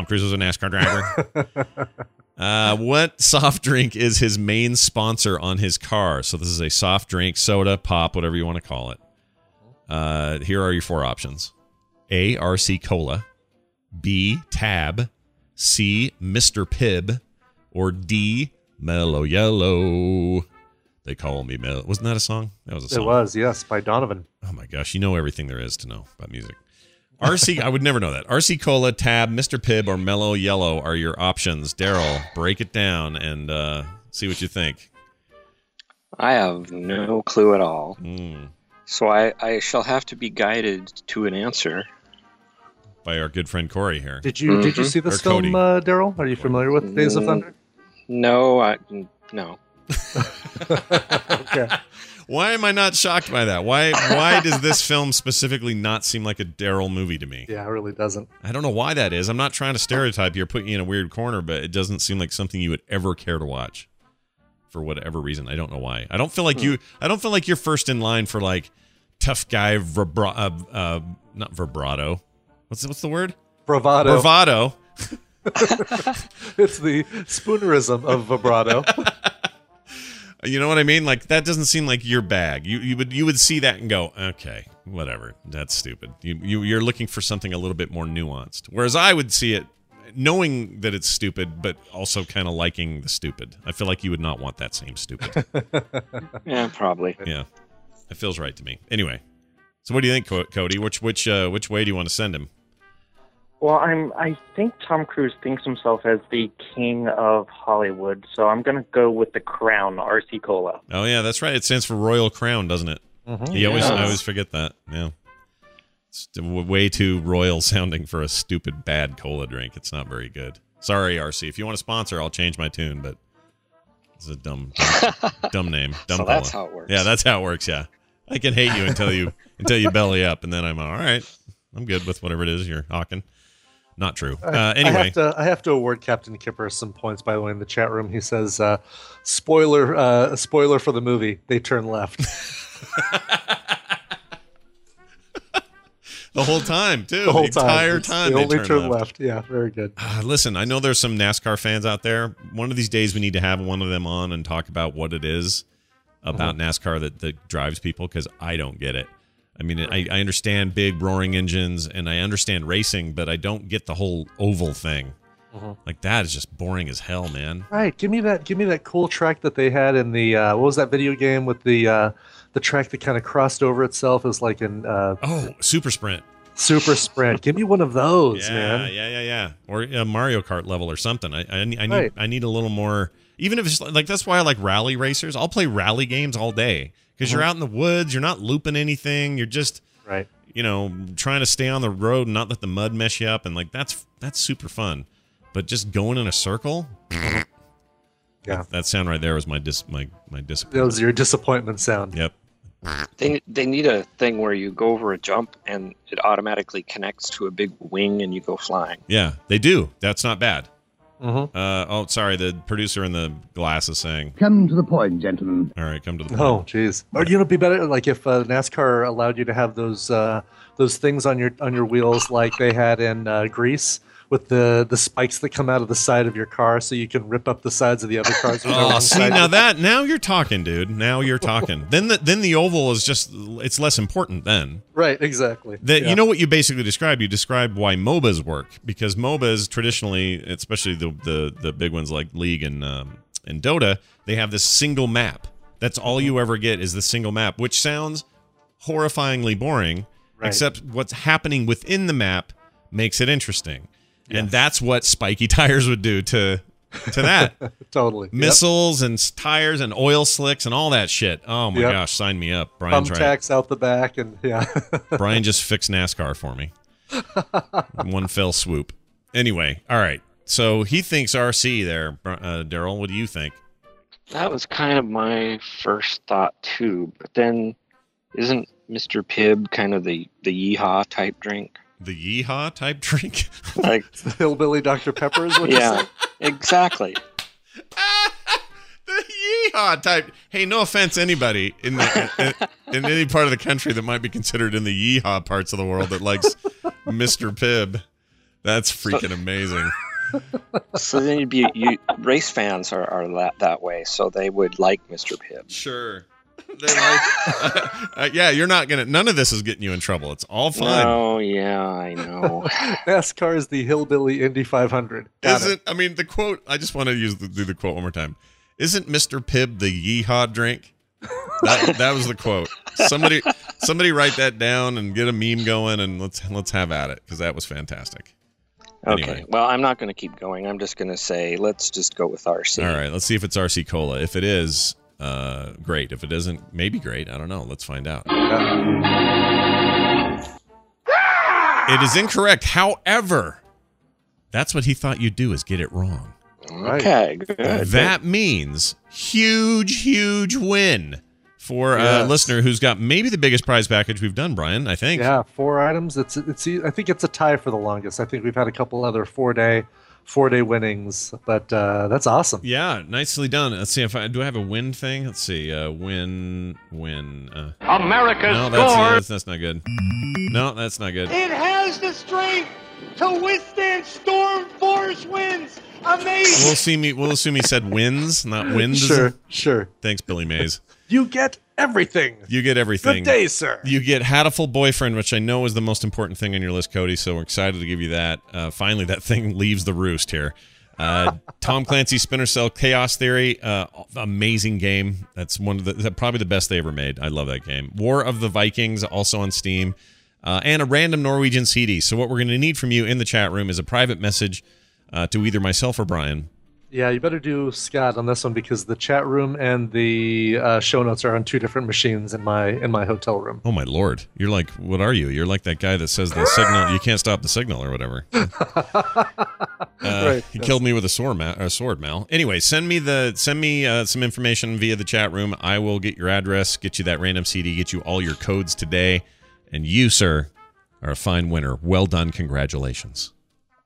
What soft drink is his main sponsor on his car? So this is a soft drink, soda, pop, whatever you want to call it. Here are your four options. A, RC Cola. B, Tab. C, Mr. Pibb. Or D, Mellow Yellow. They call me Mellow. Wasn't that a song? That was a song. It was, yes, by Donovan. Oh my gosh, you know everything there is to know about music. RC, I would never know that. RC Cola, Tab, Mr. Pibb, or Mellow Yellow are your options. Daryl, break it down and see what you think. I have no clue at all. Mm. So I shall have to be guided to an answer. By our good friend Corey here. Did you see this Or film, Cody. Daryl? Are you familiar with Days of Thunder? No. Okay. Why am I not shocked by that? Why does this film specifically not seem like a Daryl movie to me? Yeah, it really doesn't. I don't know why that is. I'm not trying to stereotype you or put you in a weird corner, but it doesn't seem like something you would ever care to watch for whatever reason. I don't know why. I don't feel like you're first in line for like tough guy not vibrato. What's the word? Bravado. Bravado. It's the spoonerism of vibrato. You know what I mean? Like, that doesn't seem like your bag. You would see that and go, okay, whatever. That's stupid. You're looking for something a little bit more nuanced. Whereas I would see it knowing that it's stupid, but also kind of liking the stupid. I feel like you would not want that same stupid. Yeah, probably. Yeah, it feels right to me. Anyway, so what do you think, Cody? Which way do you want to send him? Well, I think Tom Cruise thinks himself as the king of Hollywood, so I'm going to go with the Crown, RC Cola. Oh yeah, that's right. It stands for Royal Crown, doesn't it? Mm-hmm. I always forget that. Yeah, it's way too royal sounding for a stupid bad cola drink. It's not very good. Sorry, RC. If you want to sponsor, I'll change my tune, but it's a dumb name. Dumb So cola. that's how it works. Yeah, that's how it works. Yeah, I can hate you until you belly up, and then I'm all right. I'm good with whatever it is you're hawking. Not true. I Anyway. have to award Captain Kipper some points, by the way, in the chat room. He says, spoiler for the movie, they turn left. The whole time, too. The whole entire time. time. They only turn turn left. Yeah, very good. Listen, I know there's some NASCAR fans out there. One of these days we need to have one of them on and talk about what it is about NASCAR that drives people, because I don't get it. I mean, I understand big roaring engines and I understand racing, but I don't get the whole oval thing. Like, that is just boring as hell, man. Right. Give me that cool track that they had in the what was that video game with the track that kind of crossed over itself as like an Super Sprint. Super Sprint. Give me one of those, Yeah, man. yeah. Or a Mario Kart level or something. I Right. need a little more. Even if it's like, that's why I like rally racers. I'll play rally games all day because you're out in the woods. You're not looping anything. You're just Right. Trying to stay on the road and not let the mud mess you up. And like that's super fun. But just going in a circle. Yeah. That sound right there was my disappointment. That was your disappointment sound. Yep. They need a thing where you go over a jump and it automatically connects to a big wing and you go flying. Yeah, they do. That's not bad. Sorry. The producer in the glass is saying, Come to the point, gentlemen. all right, come to the point. Oh, jeez. Or it'd be better like if NASCAR allowed you to have those things on your wheels like they had in Greece, with the spikes that come out of the side of your car, so you can rip up the sides of the other cars. Oh, see, now you're talking, dude. Now you're talking. then the oval is just, it's less important then. Right, exactly. You know what you basically described? You described why MOBAs work, because MOBAs traditionally, especially the big ones like League and Dota, they have this single map. That's all you ever get is the single map, which sounds horrifyingly boring, except what's happening within the map makes it interesting. And that's what spiky tires would do to that. Totally. Missiles and tires and oil slicks and all that shit. Oh my gosh, sign me up. Brian's right. Thumbtacks out the back and Brian just fixed NASCAR for me. One fell swoop. Anyway, all right. So he thinks RC there. Daryl, what do you think? That was kind of my first thought too, but then isn't Mr. Pibb kind of the yeehaw type drink? The yeehaw type drink? Like Hillbilly Dr. Pepper is what you yeah, say? exactly. The yeehaw type. Hey, no offense, anybody in any part of the country that might be considered in the yeehaw parts of the world that likes Mr. Pibb. That's freaking amazing. So then you race fans are that way, so they would like Mr. Pibb. Sure. They're like, yeah, you're not gonna. None of this is getting you in trouble. It's all fun. Oh yeah, I know. NASCAR is the Hillbilly Indy 500. Isn't? I mean, the quote. I just want to do the quote one more time. Isn't Mr. Pibb the yeehaw drink? That was the quote. Somebody write that down and get a meme going, and let's have at it, because that was fantastic. Okay. Anyway. Well, I'm not going to keep going. I'm just going to say let's just go with RC. All right. Let's see if it's RC Cola. If it is, great. If it isn't, maybe great. I don't know. Let's find out. It is incorrect. However, that's what he thought you'd do, is get it wrong. Okay, good. That means huge win for a listener who's got maybe the biggest prize package we've done, Brian, I think. Yeah, 4 items. It's I think it's a tie for the longest. I think we've had a couple other 4-day winnings, but that's awesome. Yeah, nicely done. Let's see if I have a win thing. Let's see, win. America's That's not good. No, that's not good. It has the strength to withstand storm force winds. Amazing. We'll assume he said wins, not wins. Sure. Thanks, Billy Mays. You get everything. You get everything. Good day, sir. You get Hatful Boyfriend, which I know is the most important thing on your list, Cody, so we're excited to give you that. Finally, that thing leaves the roost here. Tom Clancy's Splinter Cell Chaos Theory, amazing game. That's probably the best they ever made. I love that game. War of the Vikings, also on Steam, and a random Norwegian CD. So what we're going to need from you in the chat room is a private message to either myself or Brian. Yeah, you better do Scott on this one, because the chat room and the show notes are on 2 different machines in my hotel room. Oh my lord! You're like, what are you? You're like that guy that says the signal, you can't stop the signal or whatever. Right. He killed me with a sword, Mal. Anyway, send me some information via the chat room. I will get your address, get you that random CD, get you all your codes today, and you, sir, are a fine winner. Well done, congratulations.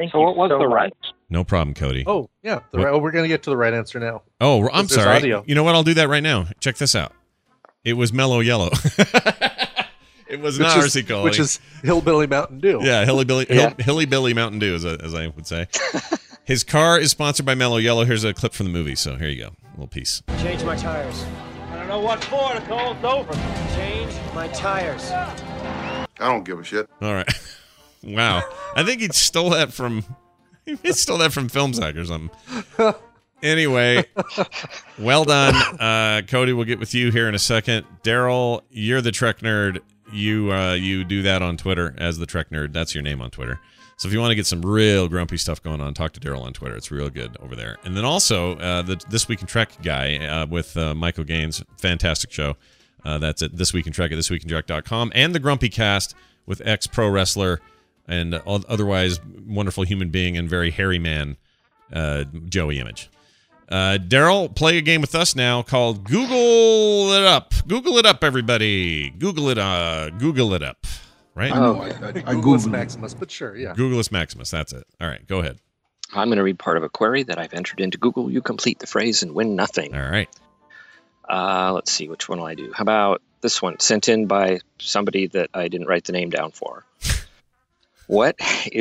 Thank So you what was so the much. right? No problem, Cody. Oh, yeah. What? We're going to get to the right answer now. Oh, I'm There's sorry. audio. You know what? I'll do that right now. Check this out. It was Mellow Yellow. It was not RC Cola. Which is Hillbilly Mountain Dew. Yeah, Hilly Billy Mountain Dew, as I would say. His car is sponsored by Mellow Yellow. Here's a clip from the movie. So here you go. A little piece. Change my tires. I don't know what for. The cold's over. Change my tires. I don't give a shit. All right. Wow. I think he stole that from Film Sack or something. Anyway, well done. Cody, we'll get with you here in a second. Daryl, you're the Trek Nerd. You do that on Twitter as the Trek Nerd. That's your name on Twitter. So if you want to get some real grumpy stuff going on, talk to Daryl on Twitter. It's real good over there. And then also the This Week in Trek guy with Michael Gaines. Fantastic show. That's at This Week in Trek at thisweekintrek.com. And the Grumpy Cast with ex-pro wrestler and otherwise wonderful human being and very hairy man, Joey Image. Daryl, play a game with us now called Google It Up. Google it up, everybody. Google it up. Right? I Googled Maximus, but sure, yeah. Googleus Maximus. That's it. All right, go ahead. I'm going to read part of a query that I've entered into Google. You complete the phrase and win nothing. All right. Let's see, which one will I do? How about this one, sent in by somebody that I didn't write the name down for. What?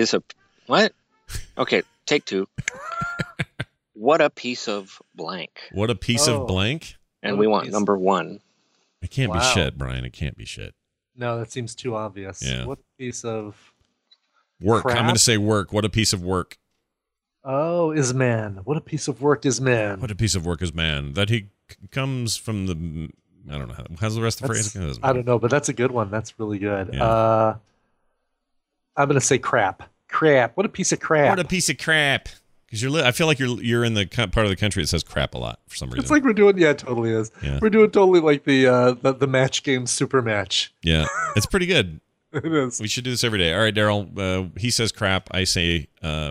Okay, take two. What a piece of blank. What a piece of blank? And we want number one. It can't be shit, Brian. It can't be shit. No, that seems too obvious. Yeah. What piece of work? crap? I'm going to say work. What a piece of work. Oh, is man. What a piece of work is man. What a piece of work is man. That he comes from the... I don't know. How's the rest of the phrase? I don't know, but that's a good one. That's really good. Yeah. I'm going to say crap. Crap. What a piece of crap. What a piece of crap. Because I feel like you're in the part of the country that says crap a lot for some reason. It's like we're doing, yeah, it totally is. Yeah. We're doing totally like the match game super match. Yeah, it's pretty good. It is. We should do this every day. All right, Daryl. He says crap. I say,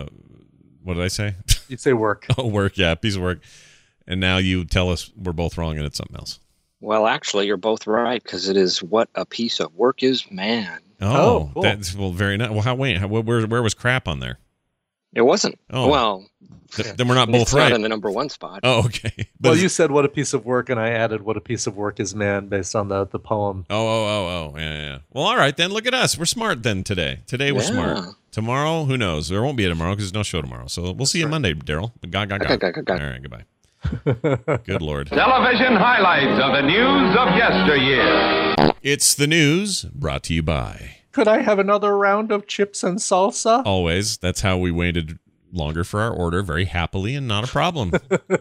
what did I say? You say work. Oh, work. Yeah, piece of work. And now you tell us we're both wrong and it's something else. Well, actually, you're both right because it is what a piece of work is man. Oh, cool. That's very nice. Well, where was crap on there? It wasn't. Oh. Well, then we're not both it's right. not in the number one spot. Oh, okay. Well, you said what a piece of work, and I added what a piece of work is man based on the poem. Oh. Yeah. Well, all right, then. Look at us. We're smart then today. Today we're smart. Tomorrow, who knows? There won't be a tomorrow because there's no show tomorrow. So we'll see you Monday, Daryl. Ga. All right, goodbye. Good Lord. Television highlights of the news of yesteryear. It's the news brought to you by... Could I have another round of chips and salsa? Always. That's how we waited longer for our order, very happily, and not a problem.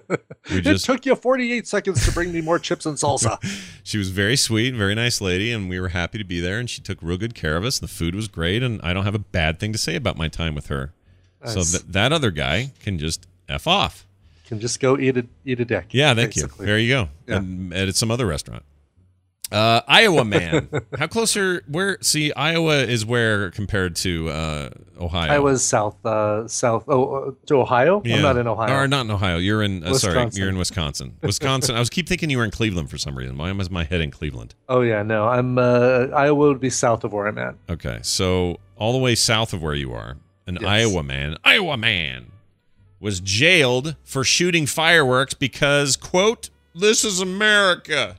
It took you 48 seconds to bring me more chips and salsa. She was very sweet, very nice lady, and we were happy to be there, and she took real good care of us. The food was great, and I don't have a bad thing to say about my time with her. Nice. So that other guy can just F off. Can just go eat a dick. Yeah, thank basically. you. There you go. Yeah. And at some other restaurant. Iowa man. How closer? See, Iowa is where compared to Ohio. Iowa's south. To Ohio. Yeah. I'm not in Ohio. Or not in Ohio. You're in. Sorry, Wisconsin. you're in Wisconsin. Wisconsin. I keep thinking you were in Cleveland for some reason. Why was my head in Cleveland? Oh yeah, no. I'm Iowa would be south of where I'm at. Okay, so all the way south of where you are, an Iowa man was jailed for shooting fireworks because, quote, "This is America."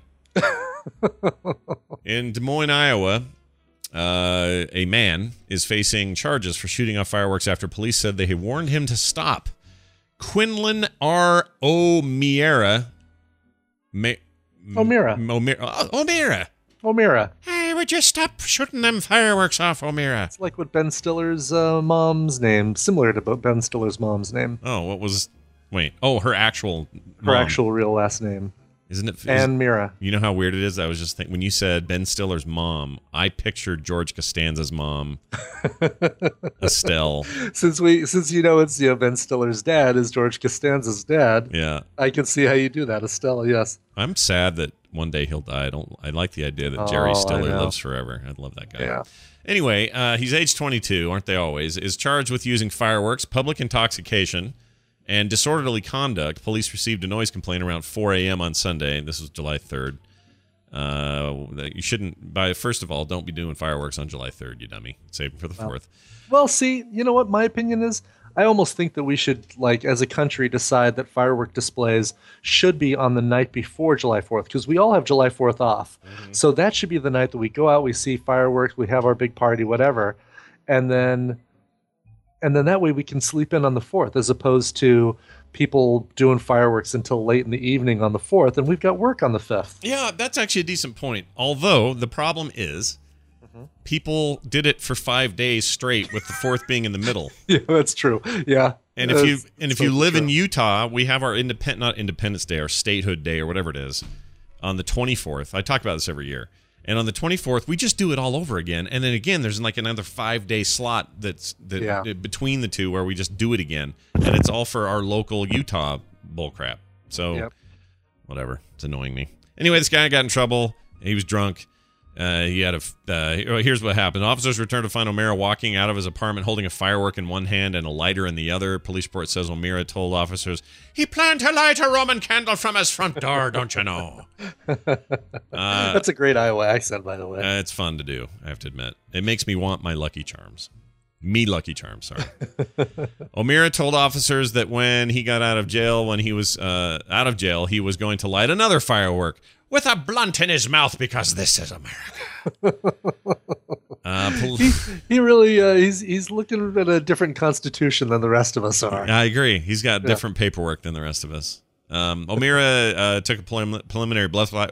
In Des Moines, Iowa, a man is facing charges for shooting off fireworks after police said they had warned him to stop. Quinlan R. O'Meara. O'Meara. Hey, would you stop shooting them fireworks off, O'Meara? It's like what Ben Stiller's mom's name, similar to Ben Stiller's mom's name. Oh, what was... Wait. Oh, her actual Her mom. actual real last name. Isn't it? Ann Mira. You know how weird it is? I was just thinking, when you said Ben Stiller's mom, I pictured George Costanza's mom, Estelle. Since it's Ben Stiller's dad is George Costanza's dad. Yeah. I can see how you do that, Estelle, yes. I'm sad that one day he'll die. I like the idea that Jerry Stiller lives forever. I'd love that guy. Yeah. Anyway, he's age 22, aren't they always? Is charged with using fireworks, public intoxication, and disorderly conduct. Police received a noise complaint around 4 a.m. on Sunday. This was July 3rd. You shouldn't, first of all, don't be doing fireworks on July 3rd, you dummy. Save it for the 4th. Well, see, you know what my opinion is? I almost think that we should, like, as a country, decide that firework displays should be on the night before July 4th, because we all have July 4th off. So that should be the night that we go out, we see fireworks, we have our big party, whatever, and then that way we can sleep in on the 4th, as opposed to people doing fireworks until late in the evening on the 4th, and we've got work on the 5th. Yeah, that's actually a decent point. Although the problem is, people did it for 5 days straight, with the 4th being in the middle. Yeah, that's true. Yeah, and if you live in Utah, we have our not Independence Day, our Statehood Day, or whatever it is, on the 24th. I talk about this every year. And on the 24th, we just do it all over again. And then again, there's like another 5-day slot between the two where we just do it again. And it's all for our local Utah bullcrap. So, whatever. It's annoying me. Anyway, this guy got in trouble. He was drunk. He had here's what happened. Officers returned to find O'Meara walking out of his apartment holding a firework in one hand and a lighter in the other. Police report says O'Meara told officers, "He planned to light a Roman candle from his front door, don't you know?" That's a great Iowa accent, by the way. It's fun to do, I have to admit. It makes me want my Lucky Charms. Me Lucky Charms, sorry. O'Meara told officers that when he got out of jail, he was going to light another firework with a blunt in his mouth, because this is America. He really he's looking at a different constitution than the rest of us are. I agree. He's got different paperwork than the rest of us. O'Meara took a preliminary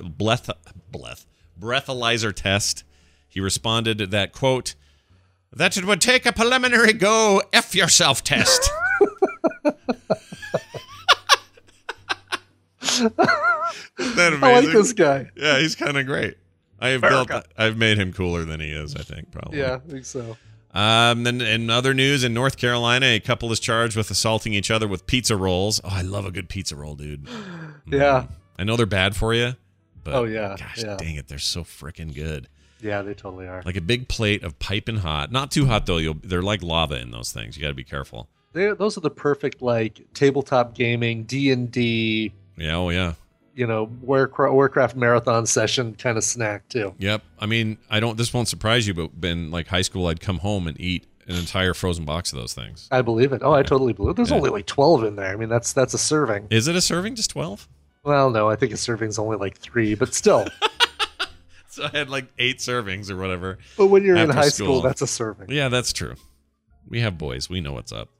breathalyzer test. He responded that, quote, "that it would take a preliminary go F yourself test." Isn't that amazing? I like this guy. Yeah, he's kind of great. I've made him cooler than he is, I think, probably. Yeah, I think so. Then in other news, in North Carolina, a couple is charged with assaulting each other with pizza rolls. Oh, I love a good pizza roll, dude. Yeah. I know they're bad for you, but gosh, dang it, they're so freaking good. Yeah, they totally are. Like a big plate of piping hot. Not too hot, though. They're like lava in those things. You got to be careful. Those are the perfect, like, tabletop gaming, D&D. Yeah, oh, yeah. Warcraft marathon session kind of snack too. Yep. I mean, this won't surprise you, but in like high school, I'd come home and eat an entire frozen box of those things. I believe it. Oh, I totally believe it. There's only like 12 in there. I mean, that's a serving. Is it a serving? Just 12? Well, no, I think a serving's only like 3, but still. So I had like 8 servings or whatever. But when you're in high school, that's a serving. Yeah, that's true. We have boys. We know what's up.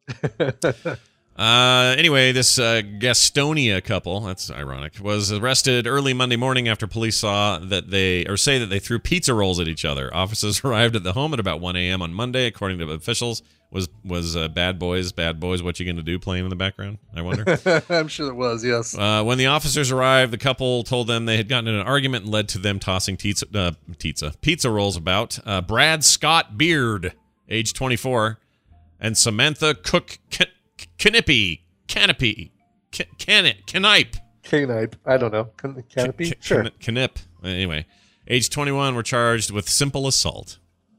Anyway, this Gastonia couple, that's ironic, was arrested early Monday morning after police say that they threw pizza rolls at each other. Officers arrived at the home at about 1 a.m. on Monday, according to officials. Was Bad Boys, What You Gonna Do playing in the background, I wonder? I'm sure it was, yes. When the officers arrived, the couple told them they had gotten in an argument and led to them tossing pizza rolls about. Brad Scott Beard, age 24, and Samantha Cook Canipe. I don't know. Canopy? Sure. Canip. Anyway, age 21 were charged with simple assault.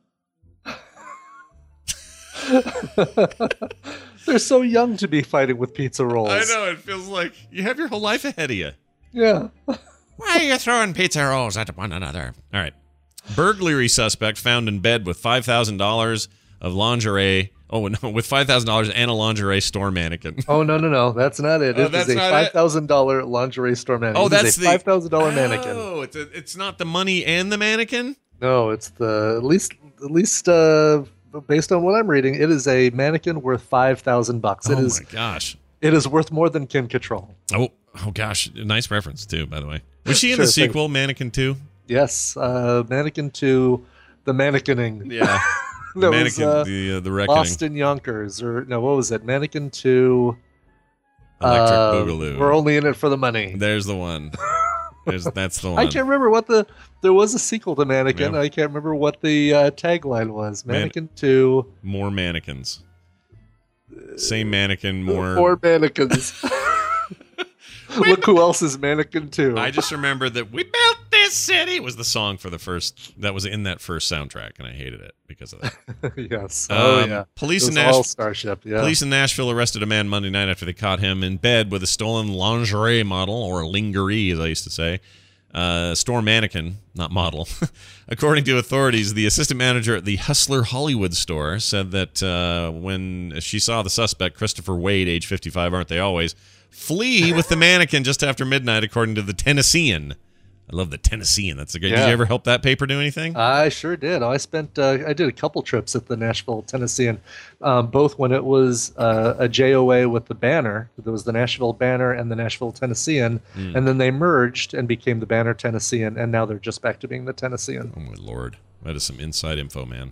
They're so young to be fighting with pizza rolls. I know. It feels like you have your whole life ahead of you. Yeah. Why are you throwing pizza rolls at one another? All right. Burglary suspect found in bed with $5,000 of lingerie. Oh, no, with $5,000 and a lingerie store mannequin. Oh, no. That's not it. It is a $5,000 lingerie store mannequin. Oh, that's the $5,000 mannequin. Oh, it's not the money and the mannequin? No, it's at least based on what I'm reading, it is a mannequin worth $5,000. Oh, my gosh. It is worth more than Kim Cattrall. Oh, gosh. Nice reference, too, by the way. Was she in the sequel, Mannequin 2? Yes. Mannequin 2, The Mannequining. Yeah. That Mannequin, was, the Reckoning. Lost in Yonkers, or no, what was it? Mannequin 2. Electric Boogaloo. We're only in it for the money. There's the one. That's the one. I can't remember there was a sequel to Mannequin. Yeah. I can't remember what the tagline was. Mannequin 2. More mannequins. Same mannequin, more. More mannequins. Look who else is Mannequin 2. I just remember that we built this city was the song for that was in that first soundtrack, and I hated it because of that. Yes. Yeah. Police in Starship. Yeah. Police in Nashville arrested a man Monday night after they caught him in bed with a stolen lingerie model, or lingerie, as I used to say. store mannequin, not model. According to authorities, the assistant manager at the Hustler Hollywood store said that when she saw the suspect, Christopher Wade, age 55, aren't they always, flee with the mannequin just after midnight, according to the Tennessean. I love the Tennessean. That's a good. Did you ever help that paper do anything? I sure did. I did a couple trips at the Nashville Tennessean, both when it was a JOA with the banner. There was the Nashville Banner and the Nashville Tennessean, and then they merged and became the Banner Tennessean, and now they're just back to being the Tennessean. Oh my Lord, that is some inside info, man.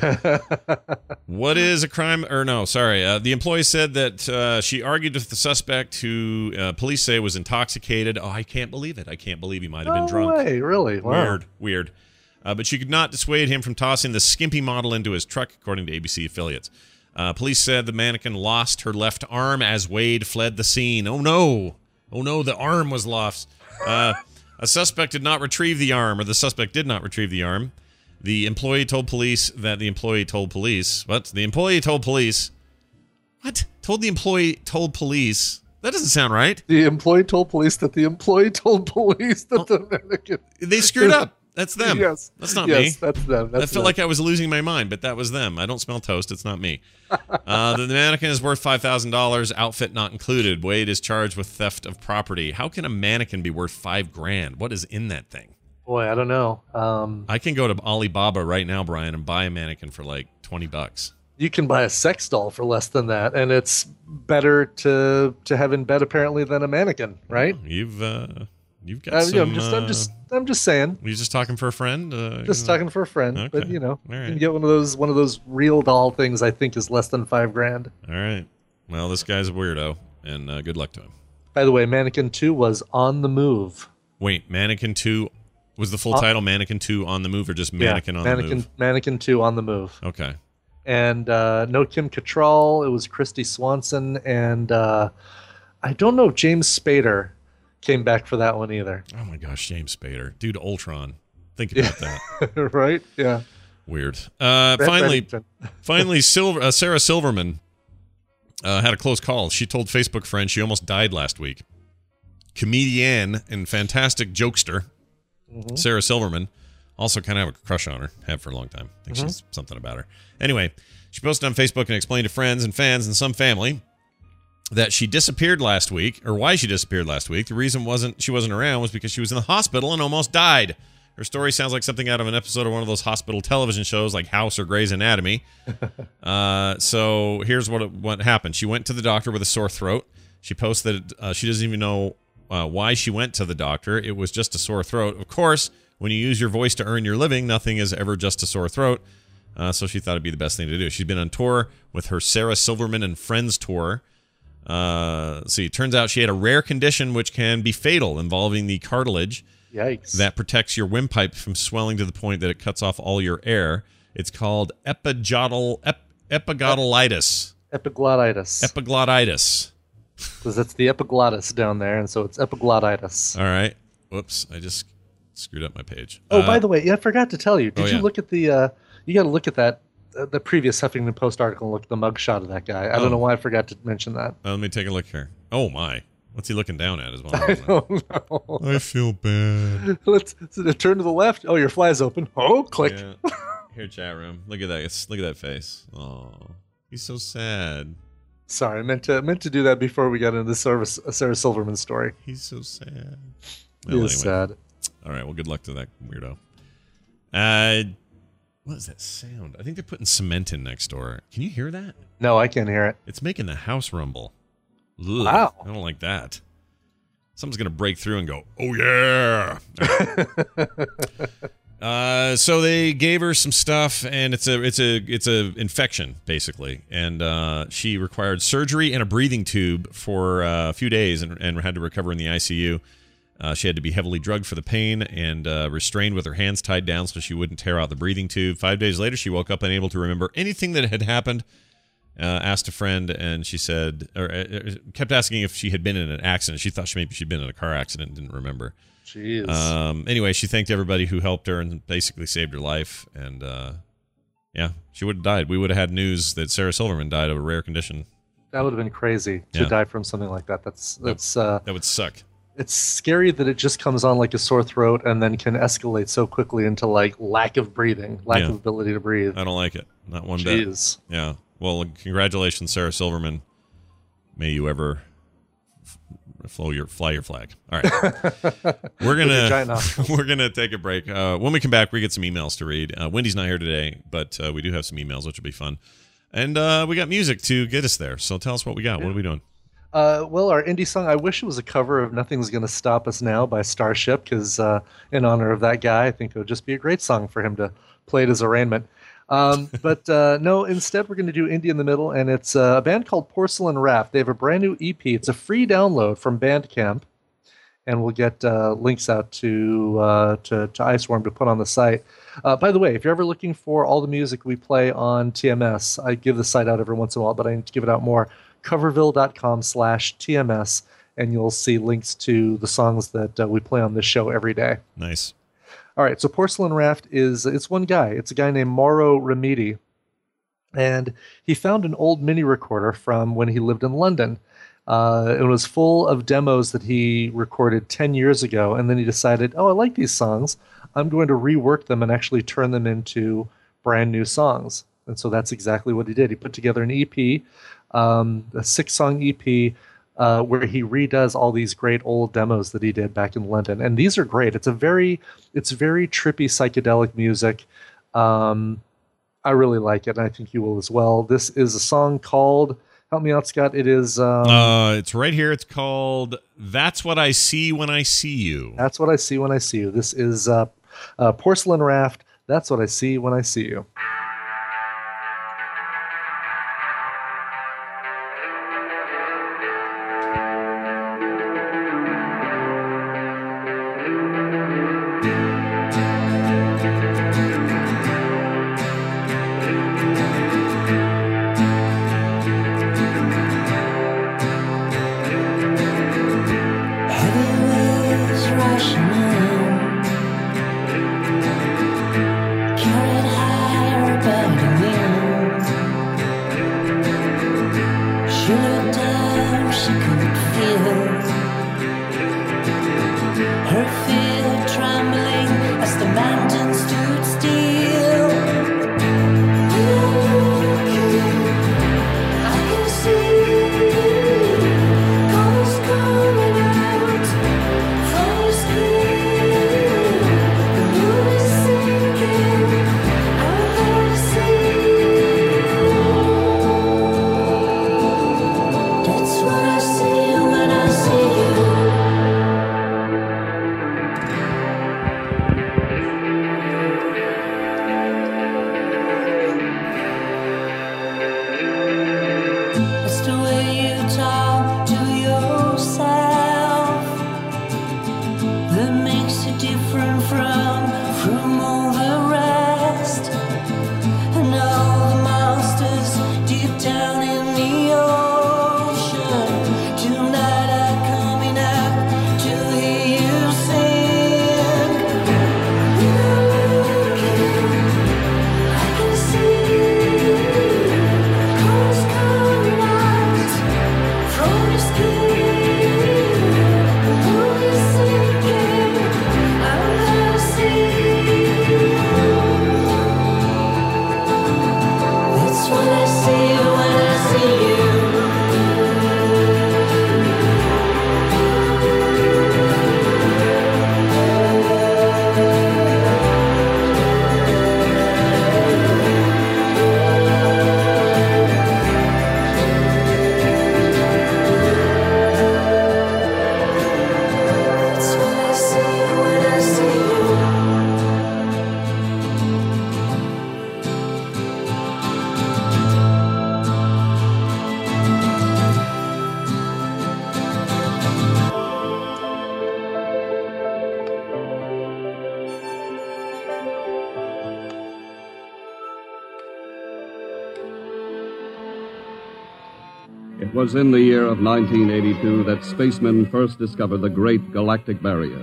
What is a crime? Or no, sorry. The employee said that she argued with the suspect, who police say was intoxicated. Oh, I can't believe it. I can't believe he might have been drunk. No way, really? Wow. Weird. But she could not dissuade him from tossing the skimpy model into his truck, according to ABC affiliates. Police said the mannequin lost her left arm as Wade fled the scene. Oh no, the arm was lost. A suspect did not retrieve the arm, or the suspect did not retrieve the arm. The employee told police that the employee told police. What? The employee told police. What? Told the employee told police. That doesn't sound right. The employee told police that the employee told police that the mannequin. They screwed up. That's them. Yes. That's not me. Yes, that's them. I felt like I was losing my mind, but that was them. I don't smell toast. It's not me. The mannequin is worth $5,000, outfit not included. Wade is charged with theft of property. How can a mannequin be worth $5,000? What is in that thing? Boy, I don't know. I can go to Alibaba right now, Brian, and buy a mannequin for like $20. You can buy a sex doll for less than that, and it's better to have in bed apparently than a mannequin, right? You've got some. I'm just saying. You're just talking for a friend. Talking for a friend, okay. but you know, All right. you can get one of those real doll things. I think is less than $5,000. All right. Well, this guy's a weirdo, and good luck to him. By the way, Mannequin 2 was On the Move. Wait, Mannequin 2 was the full title? Mannequin 2 on the move, or just Mannequin on the move? Mannequin 2 on the move. Okay. And no Kim Cattrall. It was Christy Swanson, and I don't know if James Spader came back for that one either. Oh my gosh, James Spader, dude, Ultron. Think about that. Right? Yeah. Weird. Finally, Sarah Silverman had a close call. She told Facebook friends she almost died last week. Comedian and fantastic jokester Sarah Silverman, also kind of have a crush on her. Have for a long time. I think she's something about her. Anyway, she posted on Facebook and explained to friends and fans and some family that she disappeared last week, or why she disappeared last week. The reason she wasn't around was because she was in the hospital and almost died. Her story sounds like something out of an episode of one of those hospital television shows like House or Grey's Anatomy. So here's what happened. She went to the doctor with a sore throat. She posted she doesn't even know why she went to the doctor. It was just a sore throat. Of course, when you use your voice to earn your living, nothing is ever just a sore throat. So she thought it'd be the best thing to do. She's been on tour with her Sarah Silverman and Friends tour. It turns out she had a rare condition which can be fatal, involving the cartilage that protects your windpipe from swelling to the point that it cuts off all your air. It's called epiglottitis. Epiglottitis. Because it's the epiglottis down there, and so it's epiglottitis. All right. Whoops, I just screwed up my page. Oh, by the way, I forgot to tell you. Did you look at the? You got to look at that. The previous Huffington Post article, look at the mugshot of that guy. I don't know why I forgot to mention that. Let me take a look here. Oh my, what's he looking down at as well? I don't know. I feel bad. Let's turn to the left. Oh, your fly's open. Oh, click. Yeah. Here, chat room. Look at that. Look at that face. Oh, he's so sad. Sorry, I meant to do that before we got into the Sarah Silverman story. He's so sad. Well, he's sad. All right. Well, good luck to that weirdo. What is that sound? I think they're putting cement in next door. Can you hear that? No, I can't hear it. It's making the house rumble. Ugh, wow. I don't like that. Someone's going to break through and go, oh, yeah. So they gave her some stuff, and it's a infection, basically. And she required surgery and a breathing tube for a few days and had to recover in the ICU. She had to be heavily drugged for the pain and restrained with her hands tied down so she wouldn't tear out the breathing tube. 5 days later, she woke up unable to remember anything that had happened. Asked a friend, and she said, kept asking if she had been in an accident. She thought maybe she'd been in a car accident and didn't remember. Jeez. Anyway, she thanked everybody who helped her and basically saved her life. And she would have died. We would have had news that Sarah Silverman died of a rare condition. That would have been crazy to die from something like that. That would suck. It's scary that it just comes on like a sore throat and then can escalate so quickly into like lack of breathing, lack of ability to breathe. I don't like it. Not one Jeez. bit. Yeah. Well, congratulations, Sarah Silverman. May you ever fly your flag. All right. We're gonna take a break. When we come back, we get some emails to read. Wendy's not here today, but we do have some emails, which will be fun. And we got music to get us there. So tell us what we got. What are we doing? Well, our indie song, I wish it was a cover of Nothing's Gonna Stop Us Now by Starship, because in honor of that guy, I think it would just be a great song for him to play at his arraignment. But no, instead we're going to do Indie in the Middle, and it's a band called Porcelain Raft. They have a brand new EP. It's a free download from Bandcamp, and we'll get links out to Iceworm to put on the site. By the way, if you're ever looking for all the music we play on TMS, I give the site out every once in a while, but I need to give it out more. Coverville.com/TMS, and you'll see links to the songs that we play on this show every day. Nice. All right, so Porcelain Raft it's one guy. It's a guy named Mauro Remedi, and he found an old mini recorder from when he lived in London. It was full of demos that he recorded 10 years ago, and then he decided, I like these songs. I'm going to rework them and actually turn them into brand new songs. And so that's exactly what he did. He put together an EP, a 6-song EP, where he redoes all these great old demos that he did back in London. And these are great. It's very trippy psychedelic music. I really like it, and I think you will as well. This is a song called, help me out, Scott. It is... it's right here. It's called That's What I See When I See You. That's What I See When I See You. This is Porcelain Raft. That's What I See When I See You. It was in the year of 1982 that spacemen first discovered the Great Galactic Barrier.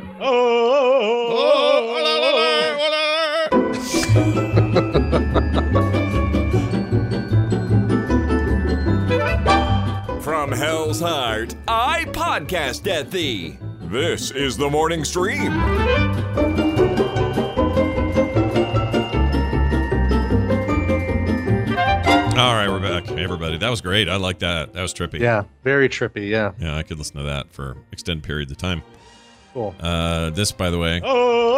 From Hell's Heart, I podcast at thee. This is the morning stream. All right, we're back, everybody. That was great. I like that. That was trippy. Yeah, very trippy. Yeah. Yeah, I could listen to that for extended periods of time. Cool. This, by the way,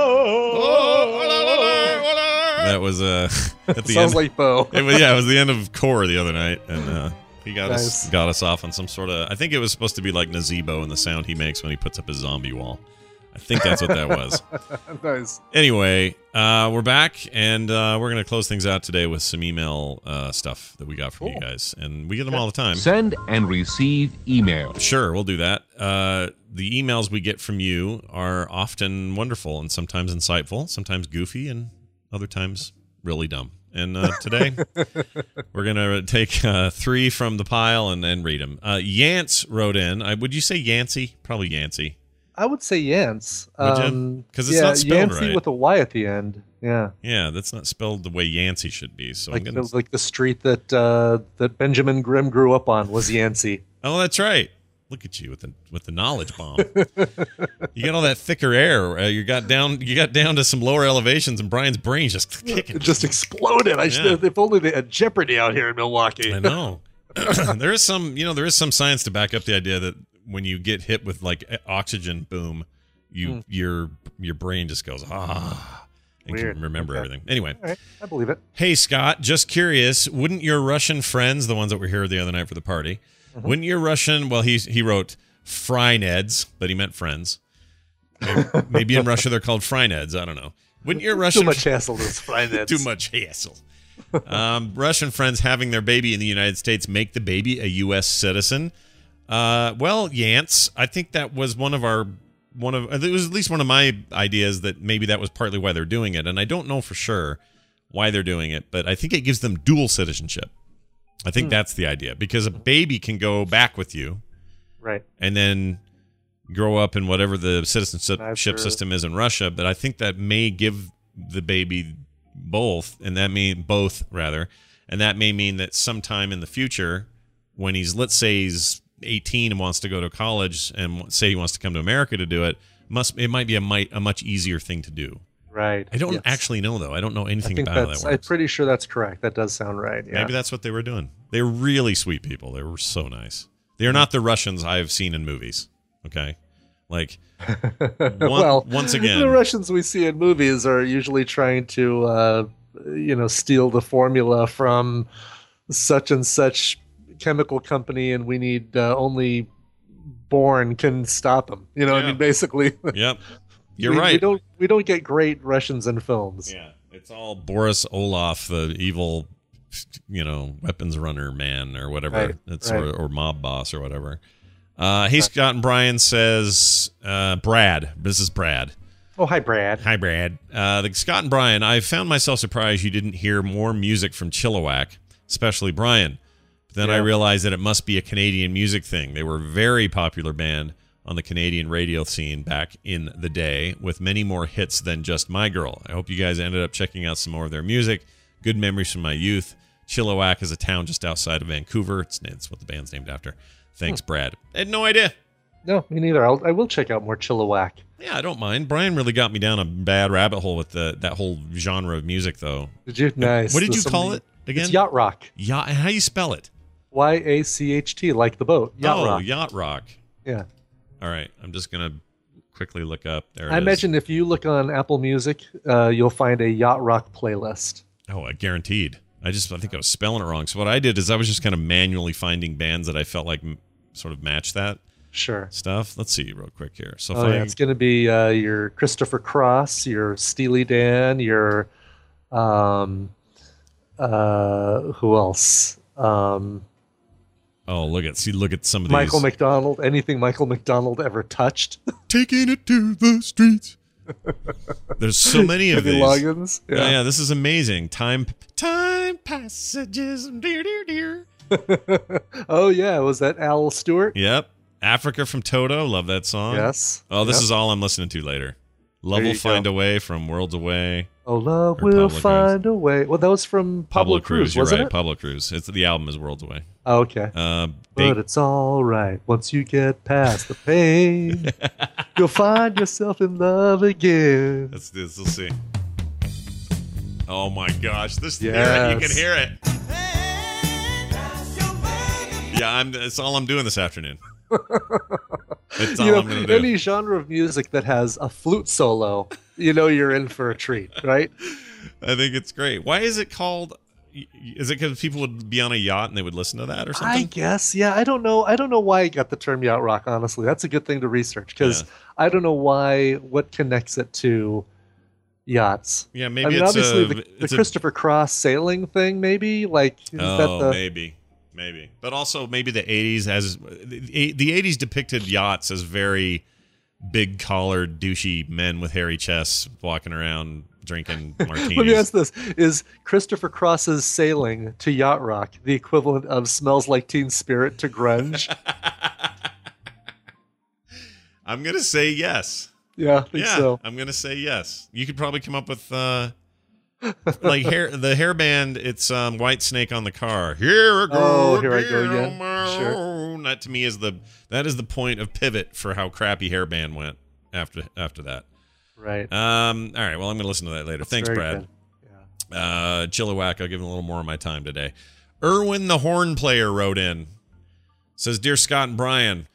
that was at the Sounds end. like Bo. It was the end of Core the other night, and he got us off on some sort of. I think it was supposed to be like Nazebo and the sound he makes when he puts up his zombie wall. I think that's what that was. Nice. Anyway, we're back, and we're going to close things out today with some email stuff that we got from you guys. And we get them all the time. Send and receive email. Sure, we'll do that. The emails we get from you are often wonderful and sometimes insightful, sometimes goofy, and other times really dumb. And today, we're going to take 3 from the pile and read them. Yance wrote in. Would you say Yancey? Probably Yancey. I would say Yance. Because it's not spelled Yancey right. with a Y at the end. Yeah. Yeah, that's not spelled the way Yancey should be. So like the street that Benjamin Grimm grew up on was Yancey. Oh, that's right. Look at you with the knowledge bomb. You got all that thicker air. You got down to some lower elevations, and Brian's brain's just kicking. It just exploded. If only they had Jeopardy out here in Milwaukee. I know. There is some science to back up the idea that when you get hit with like oxygen boom, your brain just goes and Weird. can remember everything. Anyway, all right, I believe it. Hey Scott, just curious, wouldn't your Russian friends, the ones that were here the other night for the party, wouldn't your Russian? Well, he wrote Fryneds, but he meant friends. Maybe in Russia they're called Fryneds. I don't know. Wouldn't your Russian too much hassle? Those Fryneds. Too much hassle. Russian friends having their baby in the United States make the baby a U.S. citizen. Well, Yance, I think that was it was at least one of my ideas that maybe that was partly why they're doing it, and I don't know for sure why they're doing it, but I think it gives them dual citizenship. I think that's the idea, because a baby can go back with you, right, and then grow up in whatever the citizenship system is in Russia. But I think that may give the baby both, and that may mean that sometime in the future, when let's say he's 18 and wants to go to college, and say he wants to come to America to do it, it might be a much easier thing to do. Right. I don't actually know, though. I don't know anything about how that works. I'm pretty sure that's correct. That does sound right. Yeah. Maybe that's what they were doing. They were really sweet people. They were so nice. They are not the Russians I've seen in movies. Okay, like once again, the Russians we see in movies are usually trying to steal the formula from such and such chemical company, and we need only Bourne can stop them. I mean, basically. Yep. You're right. We don't get great Russians in films. Yeah, it's all Boris Olaf, the evil, weapons runner man or whatever. Right. Or mob boss or whatever. Hey, Scott and Brian says, Brad. This is Brad. Oh, hi, Brad. Hi, Brad. Scott and Brian, I found myself surprised you didn't hear more music from Chilliwack, especially Brian. But then I realized that it must be a Canadian music thing. They were a very popular band on the Canadian radio scene back in the day, with many more hits than just My Girl. I hope you guys ended up checking out some more of their music. Good memories from my youth. Chilliwack is a town just outside of Vancouver. It's what the band's named after. Thanks, Brad. I had no idea. No, me neither. I will check out more Chilliwack. Yeah, I don't mind. Brian really got me down a bad rabbit hole with that whole genre of music, though. Did you? Nice. What did you call it again? It's yacht rock. Yacht. How do you spell it? YACHT, like the boat. Yacht rock. Yacht rock. Yeah. All right, I'm just gonna quickly look up. There. I imagine if you look on Apple Music, you'll find a yacht rock playlist. Oh, guaranteed. I think I was spelling it wrong. So what I did is I was just kind of manually finding bands that I felt like sort of match that. Sure. Stuff. Let's see real quick here. So it's going to be your Christopher Cross, your Steely Dan, your who else? Look at some of these. Michael McDonald. Anything Michael McDonald ever touched. Taking it to the streets. There's so many of these. Loggins. Yeah, this is amazing. Time passages. Dear. Oh yeah, was that Al Stewart? Yep. Africa from Toto. Love that song. Yes. Oh, this is all I'm listening to later. Love Will Find a Way from Worlds Away. Oh, Love Will Find a Way. Well, that was from Pablo Cruz, wasn't it? Pablo Cruz. The album is Worlds Away. Oh, okay. But it's all right once you get past the pain. You'll find yourself in love again. Let's do this. We'll see. Oh my gosh, this Yes. hear it. You can hear it. Yeah, that's all I'm doing this afternoon. It's all I'm gonna do. Any genre of music that has a flute solo, you're in for a treat, right? I think it's great. Why is it called? Is it because people would be on a yacht and they would listen to that or something? I guess, yeah. I don't know why it got the term yacht rock, honestly. That's a good thing to research, because I don't know what connects it to yachts. Yeah, maybe it's obviously the Christopher Cross sailing thing, maybe? Maybe. But also maybe the 80s the 80s depicted yachts as very big collared, douchey men with hairy chests walking around drinking martinis. Let me ask this. Is Christopher Cross's sailing to yacht rock the equivalent of Smells Like Teen Spirit to grunge? I'm going to say yes. Yeah, I think so. I'm going to say yes. You could probably come up with the hair band. It's White Snake on the Car. Here I go. Here I go again. Sure. That to me is the point of pivot for how crappy hair band went after that. Right. All right. Well, I'm going to listen to that later. That's Thanks, Brad. Good. Yeah. Chilliwack, I'll give him a little more of my time today. Erwin the horn player wrote in. Says, Dear Scott and Brian.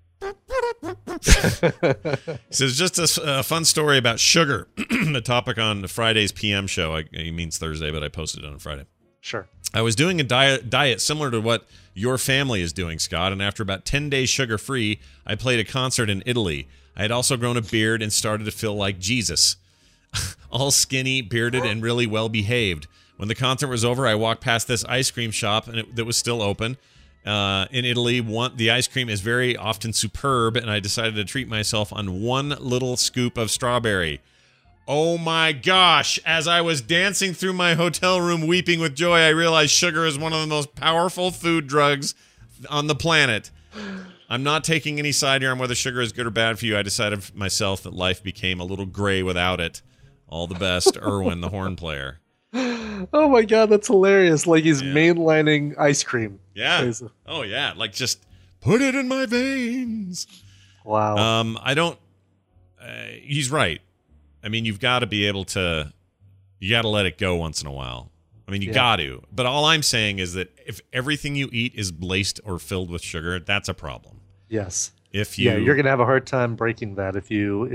Says, just a fun story about sugar. The topic on Friday's PM show. He means Thursday, but I posted it on Friday. Sure. I was doing a diet similar to what your family is doing, Scott, and after about 10 days sugar-free, I played a concert in Italy. I had also grown a beard and started to feel like Jesus. All skinny, bearded, and really well-behaved. When the concert was over, I walked past this ice cream shop that was still open. In Italy, the ice cream is very often superb, and I decided to treat myself on one little scoop of strawberry. Oh my gosh, as I was dancing through my hotel room weeping with joy, I realized sugar is one of the most powerful food drugs on the planet. I'm not taking any side here on whether sugar is good or bad for you. I decided for myself that life became a little gray without it. All the best, Erwin, the horn player. Oh my God, that's hilarious. Like he's mainlining ice cream. Yeah. Crazy. Oh yeah, like just put it in my veins. Wow. He's right. I mean, you've got to be able to, you got to let it go once in a while. I mean, you got to. But all I'm saying is that if everything you eat is laced or filled with sugar, that's a problem. Yes. You're going to have a hard time breaking that if you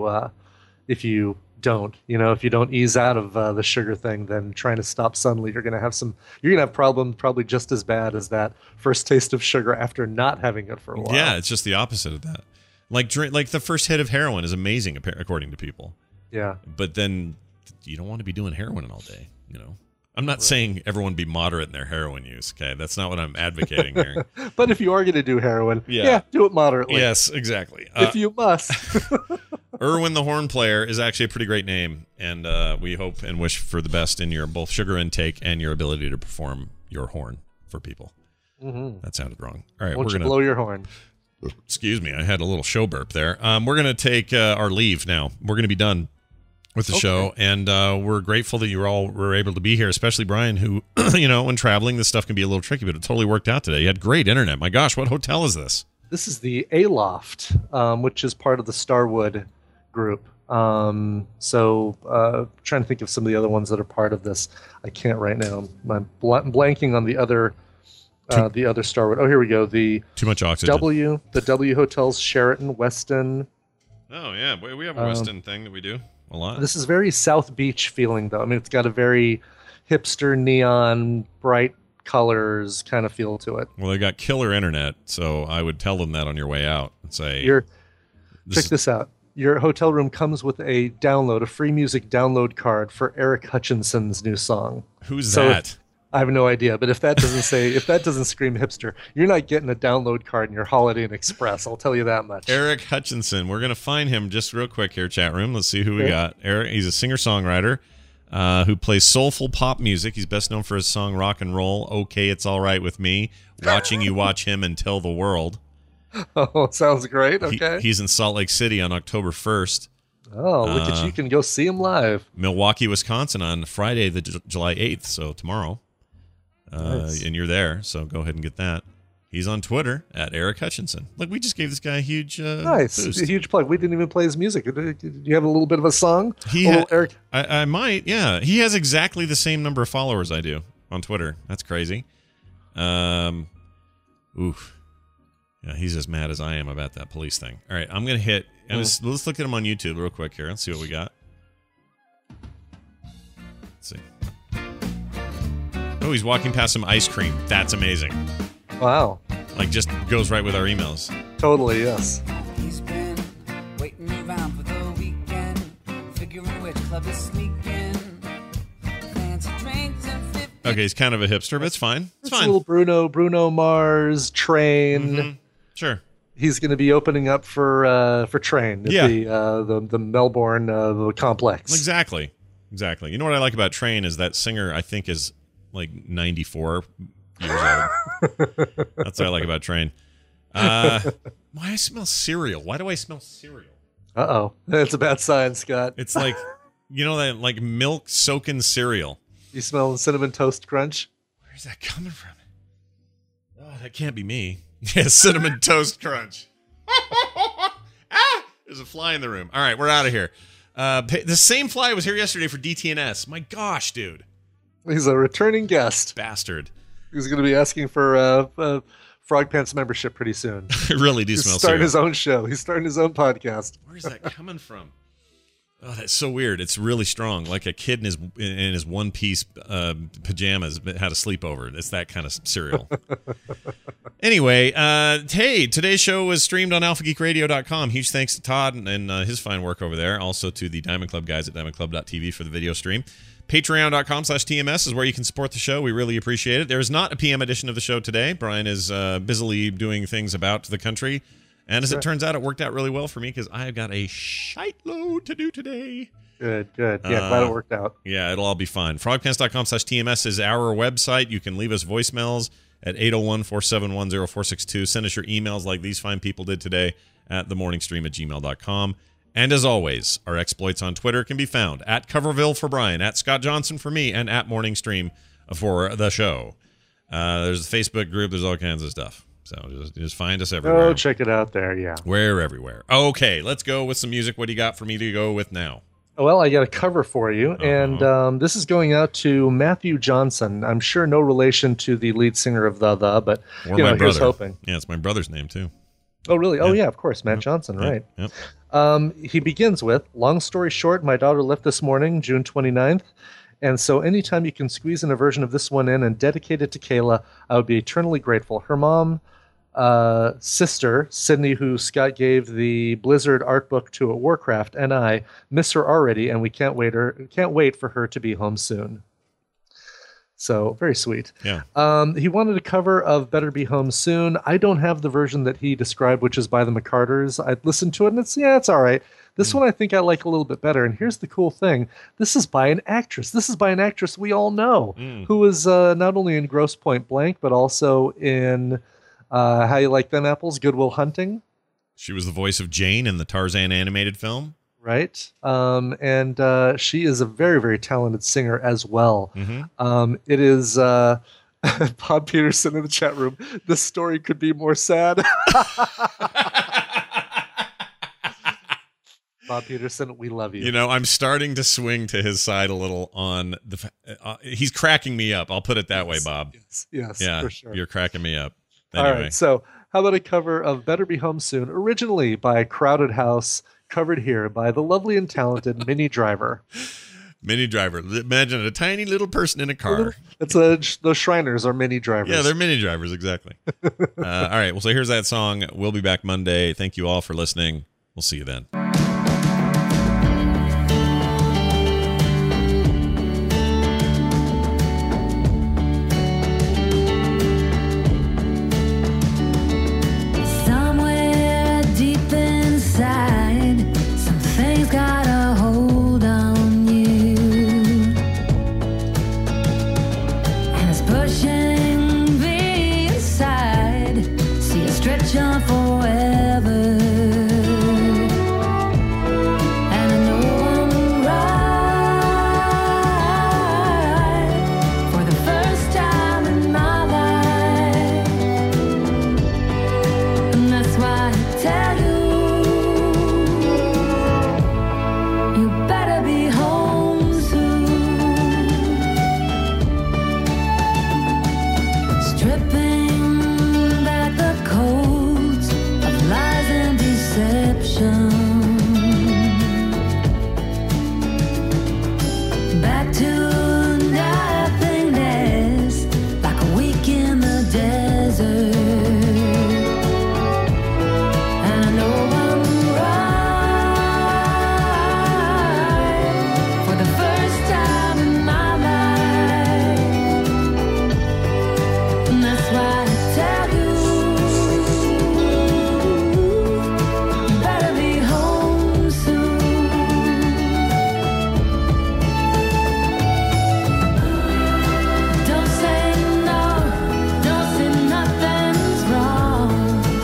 don't. If you don't ease out of the sugar thing, then trying to stop suddenly, you're going to have problems probably just as bad as that first taste of sugar after not having it for a while. Yeah, it's just the opposite of that. Like the first hit of heroin is amazing according to people. Yeah. But then you don't want to be doing heroin all day, I'm not saying everyone be moderate in their heroin use, okay? That's not what I'm advocating here. But if you are going to do heroin, do it moderately. Yes, exactly. If you must. Erwin the horn player is actually a pretty great name, and we hope and wish for the best in your both sugar intake and your ability to perform your horn for people. Mm-hmm. That sounded wrong. All right, Won't you blow your horn? Excuse me, I had a little show burp there. We're going to take our leave now. We're going to be done with the show, and we're grateful that you all were able to be here, especially Brian, who, when traveling, this stuff can be a little tricky, but it totally worked out today. You had great internet. My gosh, what hotel is this? This is the Aloft, which is part of the Starwood group. Trying to think of some of the other ones that are part of this. I can't right now. I'm blanking on the other Starwood. Oh, here we go. The Too much oxygen. The W hotels, Sheraton, Westin. Oh yeah, we have a Westin thing that we do a lot. This is very South Beach feeling, though. I mean, it's got a very hipster, neon, bright colors kind of feel to it. Well, they got killer internet, so I would tell them that on your way out and say, check this out. Your hotel room comes with a free music download card for Eric Hutchinson's new song. Who's that? I have no idea, but if that doesn't scream hipster, you're not getting a download card in your Holiday Inn Express. I'll tell you that much. Eric Hutchinson. We're gonna find him just real quick here, chat room. Let's see who we got. Eric. He's a singer-songwriter who plays soulful pop music. He's best known for his song "Rock and Roll." Okay, it's all right with me. Watching you watch him and tell the world. Oh, sounds great. Okay. He's in Salt Lake City on October 1st. Oh, look at you. You can go see him live. Milwaukee, Wisconsin on Friday, the July 8th, so tomorrow. Nice. And you're there, so go ahead and get that. He's on Twitter at Eric Hutchinson. Look, we just gave this guy a huge nice, boost. A huge plug. We didn't even play his music. Do you have a little bit of a song? Eric, I might. Yeah, he has exactly the same number of followers I do on Twitter. That's crazy. Oof. Yeah, he's as mad as I am about that police thing. All right, I'm gonna hit. Let's look at him on YouTube real quick here. Let's see what we got. Let's see. Oh, he's walking past some ice cream. That's amazing. Wow. Like, just goes right with our emails. Totally, yes. He's been waiting around for the weekend, figuring which club is sneaking. Fancy drinks and 50. Okay, he's kind of a hipster, but it's fine. It's fine. A little Bruno Mars, Train. Mm-hmm. Sure. He's going to be opening up for Train at the Melbourne complex. Exactly. You know what I like about Train is that singer, I think, is like 94 years old. That's what I like about Train. Why I smell cereal? Why do I smell cereal? Uh-oh. That's a bad sign, Scott. It's like, that like milk soaking cereal. You smell Cinnamon Toast Crunch? Where's that coming from? Oh, that can't be me. Yeah, Cinnamon Toast Crunch. There's a fly in the room. All right, we're out of here. The same fly was here yesterday for DTNS. My gosh, dude. He's a returning guest. Bastard. He's going to be asking for Frog Pants membership pretty soon. I really do smell He's starting cereal. his own show. He's starting his own podcast. Where's that coming from? Oh, that's so weird. It's really strong. Like a kid in his one-piece pajamas had a sleepover. It's that kind of cereal. Anyway, hey, today's show was streamed on alphageekradio.com. Huge thanks to Todd and his fine work over there. Also to the Diamond Club guys at diamondclub.tv for the video stream. Patreon.com/TMS is where you can support the show. We really appreciate it. There is not a PM edition of the show today. Brian is busily doing things about the country. And as it turns out, it worked out really well for me because I've got a shite load to do today. Good. Yeah, glad it worked out. Yeah, it'll all be fine. Frogpants.com/TMS is our website. You can leave us voicemails at 801-471-0462. Send us your emails like these fine people did today at themorningstream@gmail.com. And as always, our exploits on Twitter can be found at Coverville for Brian, at Scott Johnson for me, and at Morningstream for the show. There's a Facebook group. There's all kinds of stuff. So just find us everywhere. Oh, check it out there, yeah. We're everywhere. Okay, let's go with some music. What do you got for me to go with now? Well, I got a cover for you, and this is going out to Matthew Johnson. I'm sure no relation to the lead singer of The, but or my brother. Here's hoping. Yeah, it's my brother's name, too. Oh, really? Yeah. Oh, yeah, of course, Matt Johnson, right. Yep. He begins with, long story short, my daughter left this morning, June 29th, and so anytime you can squeeze in a version of this one in and dedicate it to Kayla, I would be eternally grateful. Her mom... sister Sydney, who Scott gave the Blizzard art book to at Warcraft, and I miss her already, and we can't wait for her to be home soon. So very sweet. Yeah. He wanted a cover of Better Be Home Soon. I don't have the version that he described, which is by the McCarters. I listened to it, and it's all right. This one I think I like a little bit better. And here's the cool thing: this is by an actress. This is by an actress we all know, who was not only in Grosse Pointe Blank, but also in How You Like Them Apples, Good Will Hunting. She was the voice of Jane in the Tarzan animated film. Right. And she is a very, very talented singer as well. Mm-hmm. It is Bob Peterson in the chat room. This story could be more sad. Bob Peterson, we love you. You know, I'm starting to swing to his side a little on the... he's cracking me up. I'll put it that way, Bob. Yes, yeah, for sure. You're cracking me up. Anyway. All right, so how about a cover of Better Be Home Soon, originally by Crowded House, covered here by the lovely and talented Minnie Driver. Minnie Driver. Imagine a tiny little person in a car. It's those Shriners are Minnie Drivers. Yeah, they're Minnie Drivers, exactly. All right, well, so here's that song. We'll be back Monday. Thank you all for listening. We'll see you then. Forever. back to nothingness, like a week in the desert. And I know I'm right for the first time in my life. And that's why I tell you, you better be home soon. Don't say no, don't say nothing's wrong.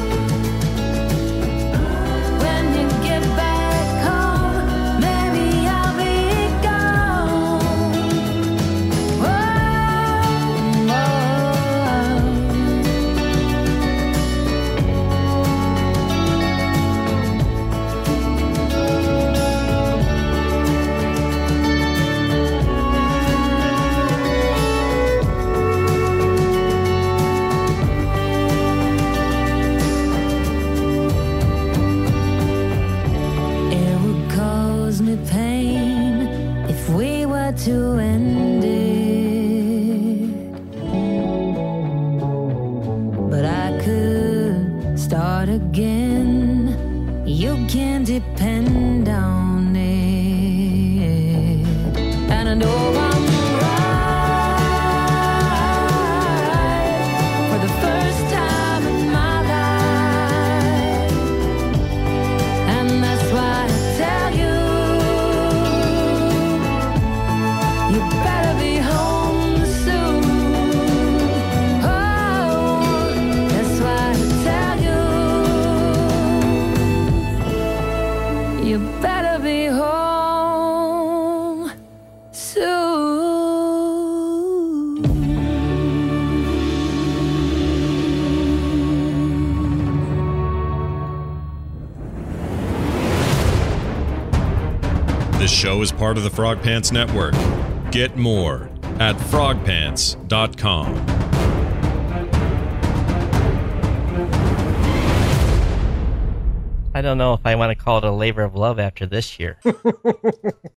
When you get back home, maybe I'll be gone. It would cause me pain if we were to end it, but I could start again. You can depend on it, and I know I'm right for the first time in my life. And that's why I tell you, you better be home soon. Oh, that's why I tell you, you better be home soon. This show is part of the Frog Pants Network. Get more at frogpants.com. I don't know if I want to call it a labor of love after this year.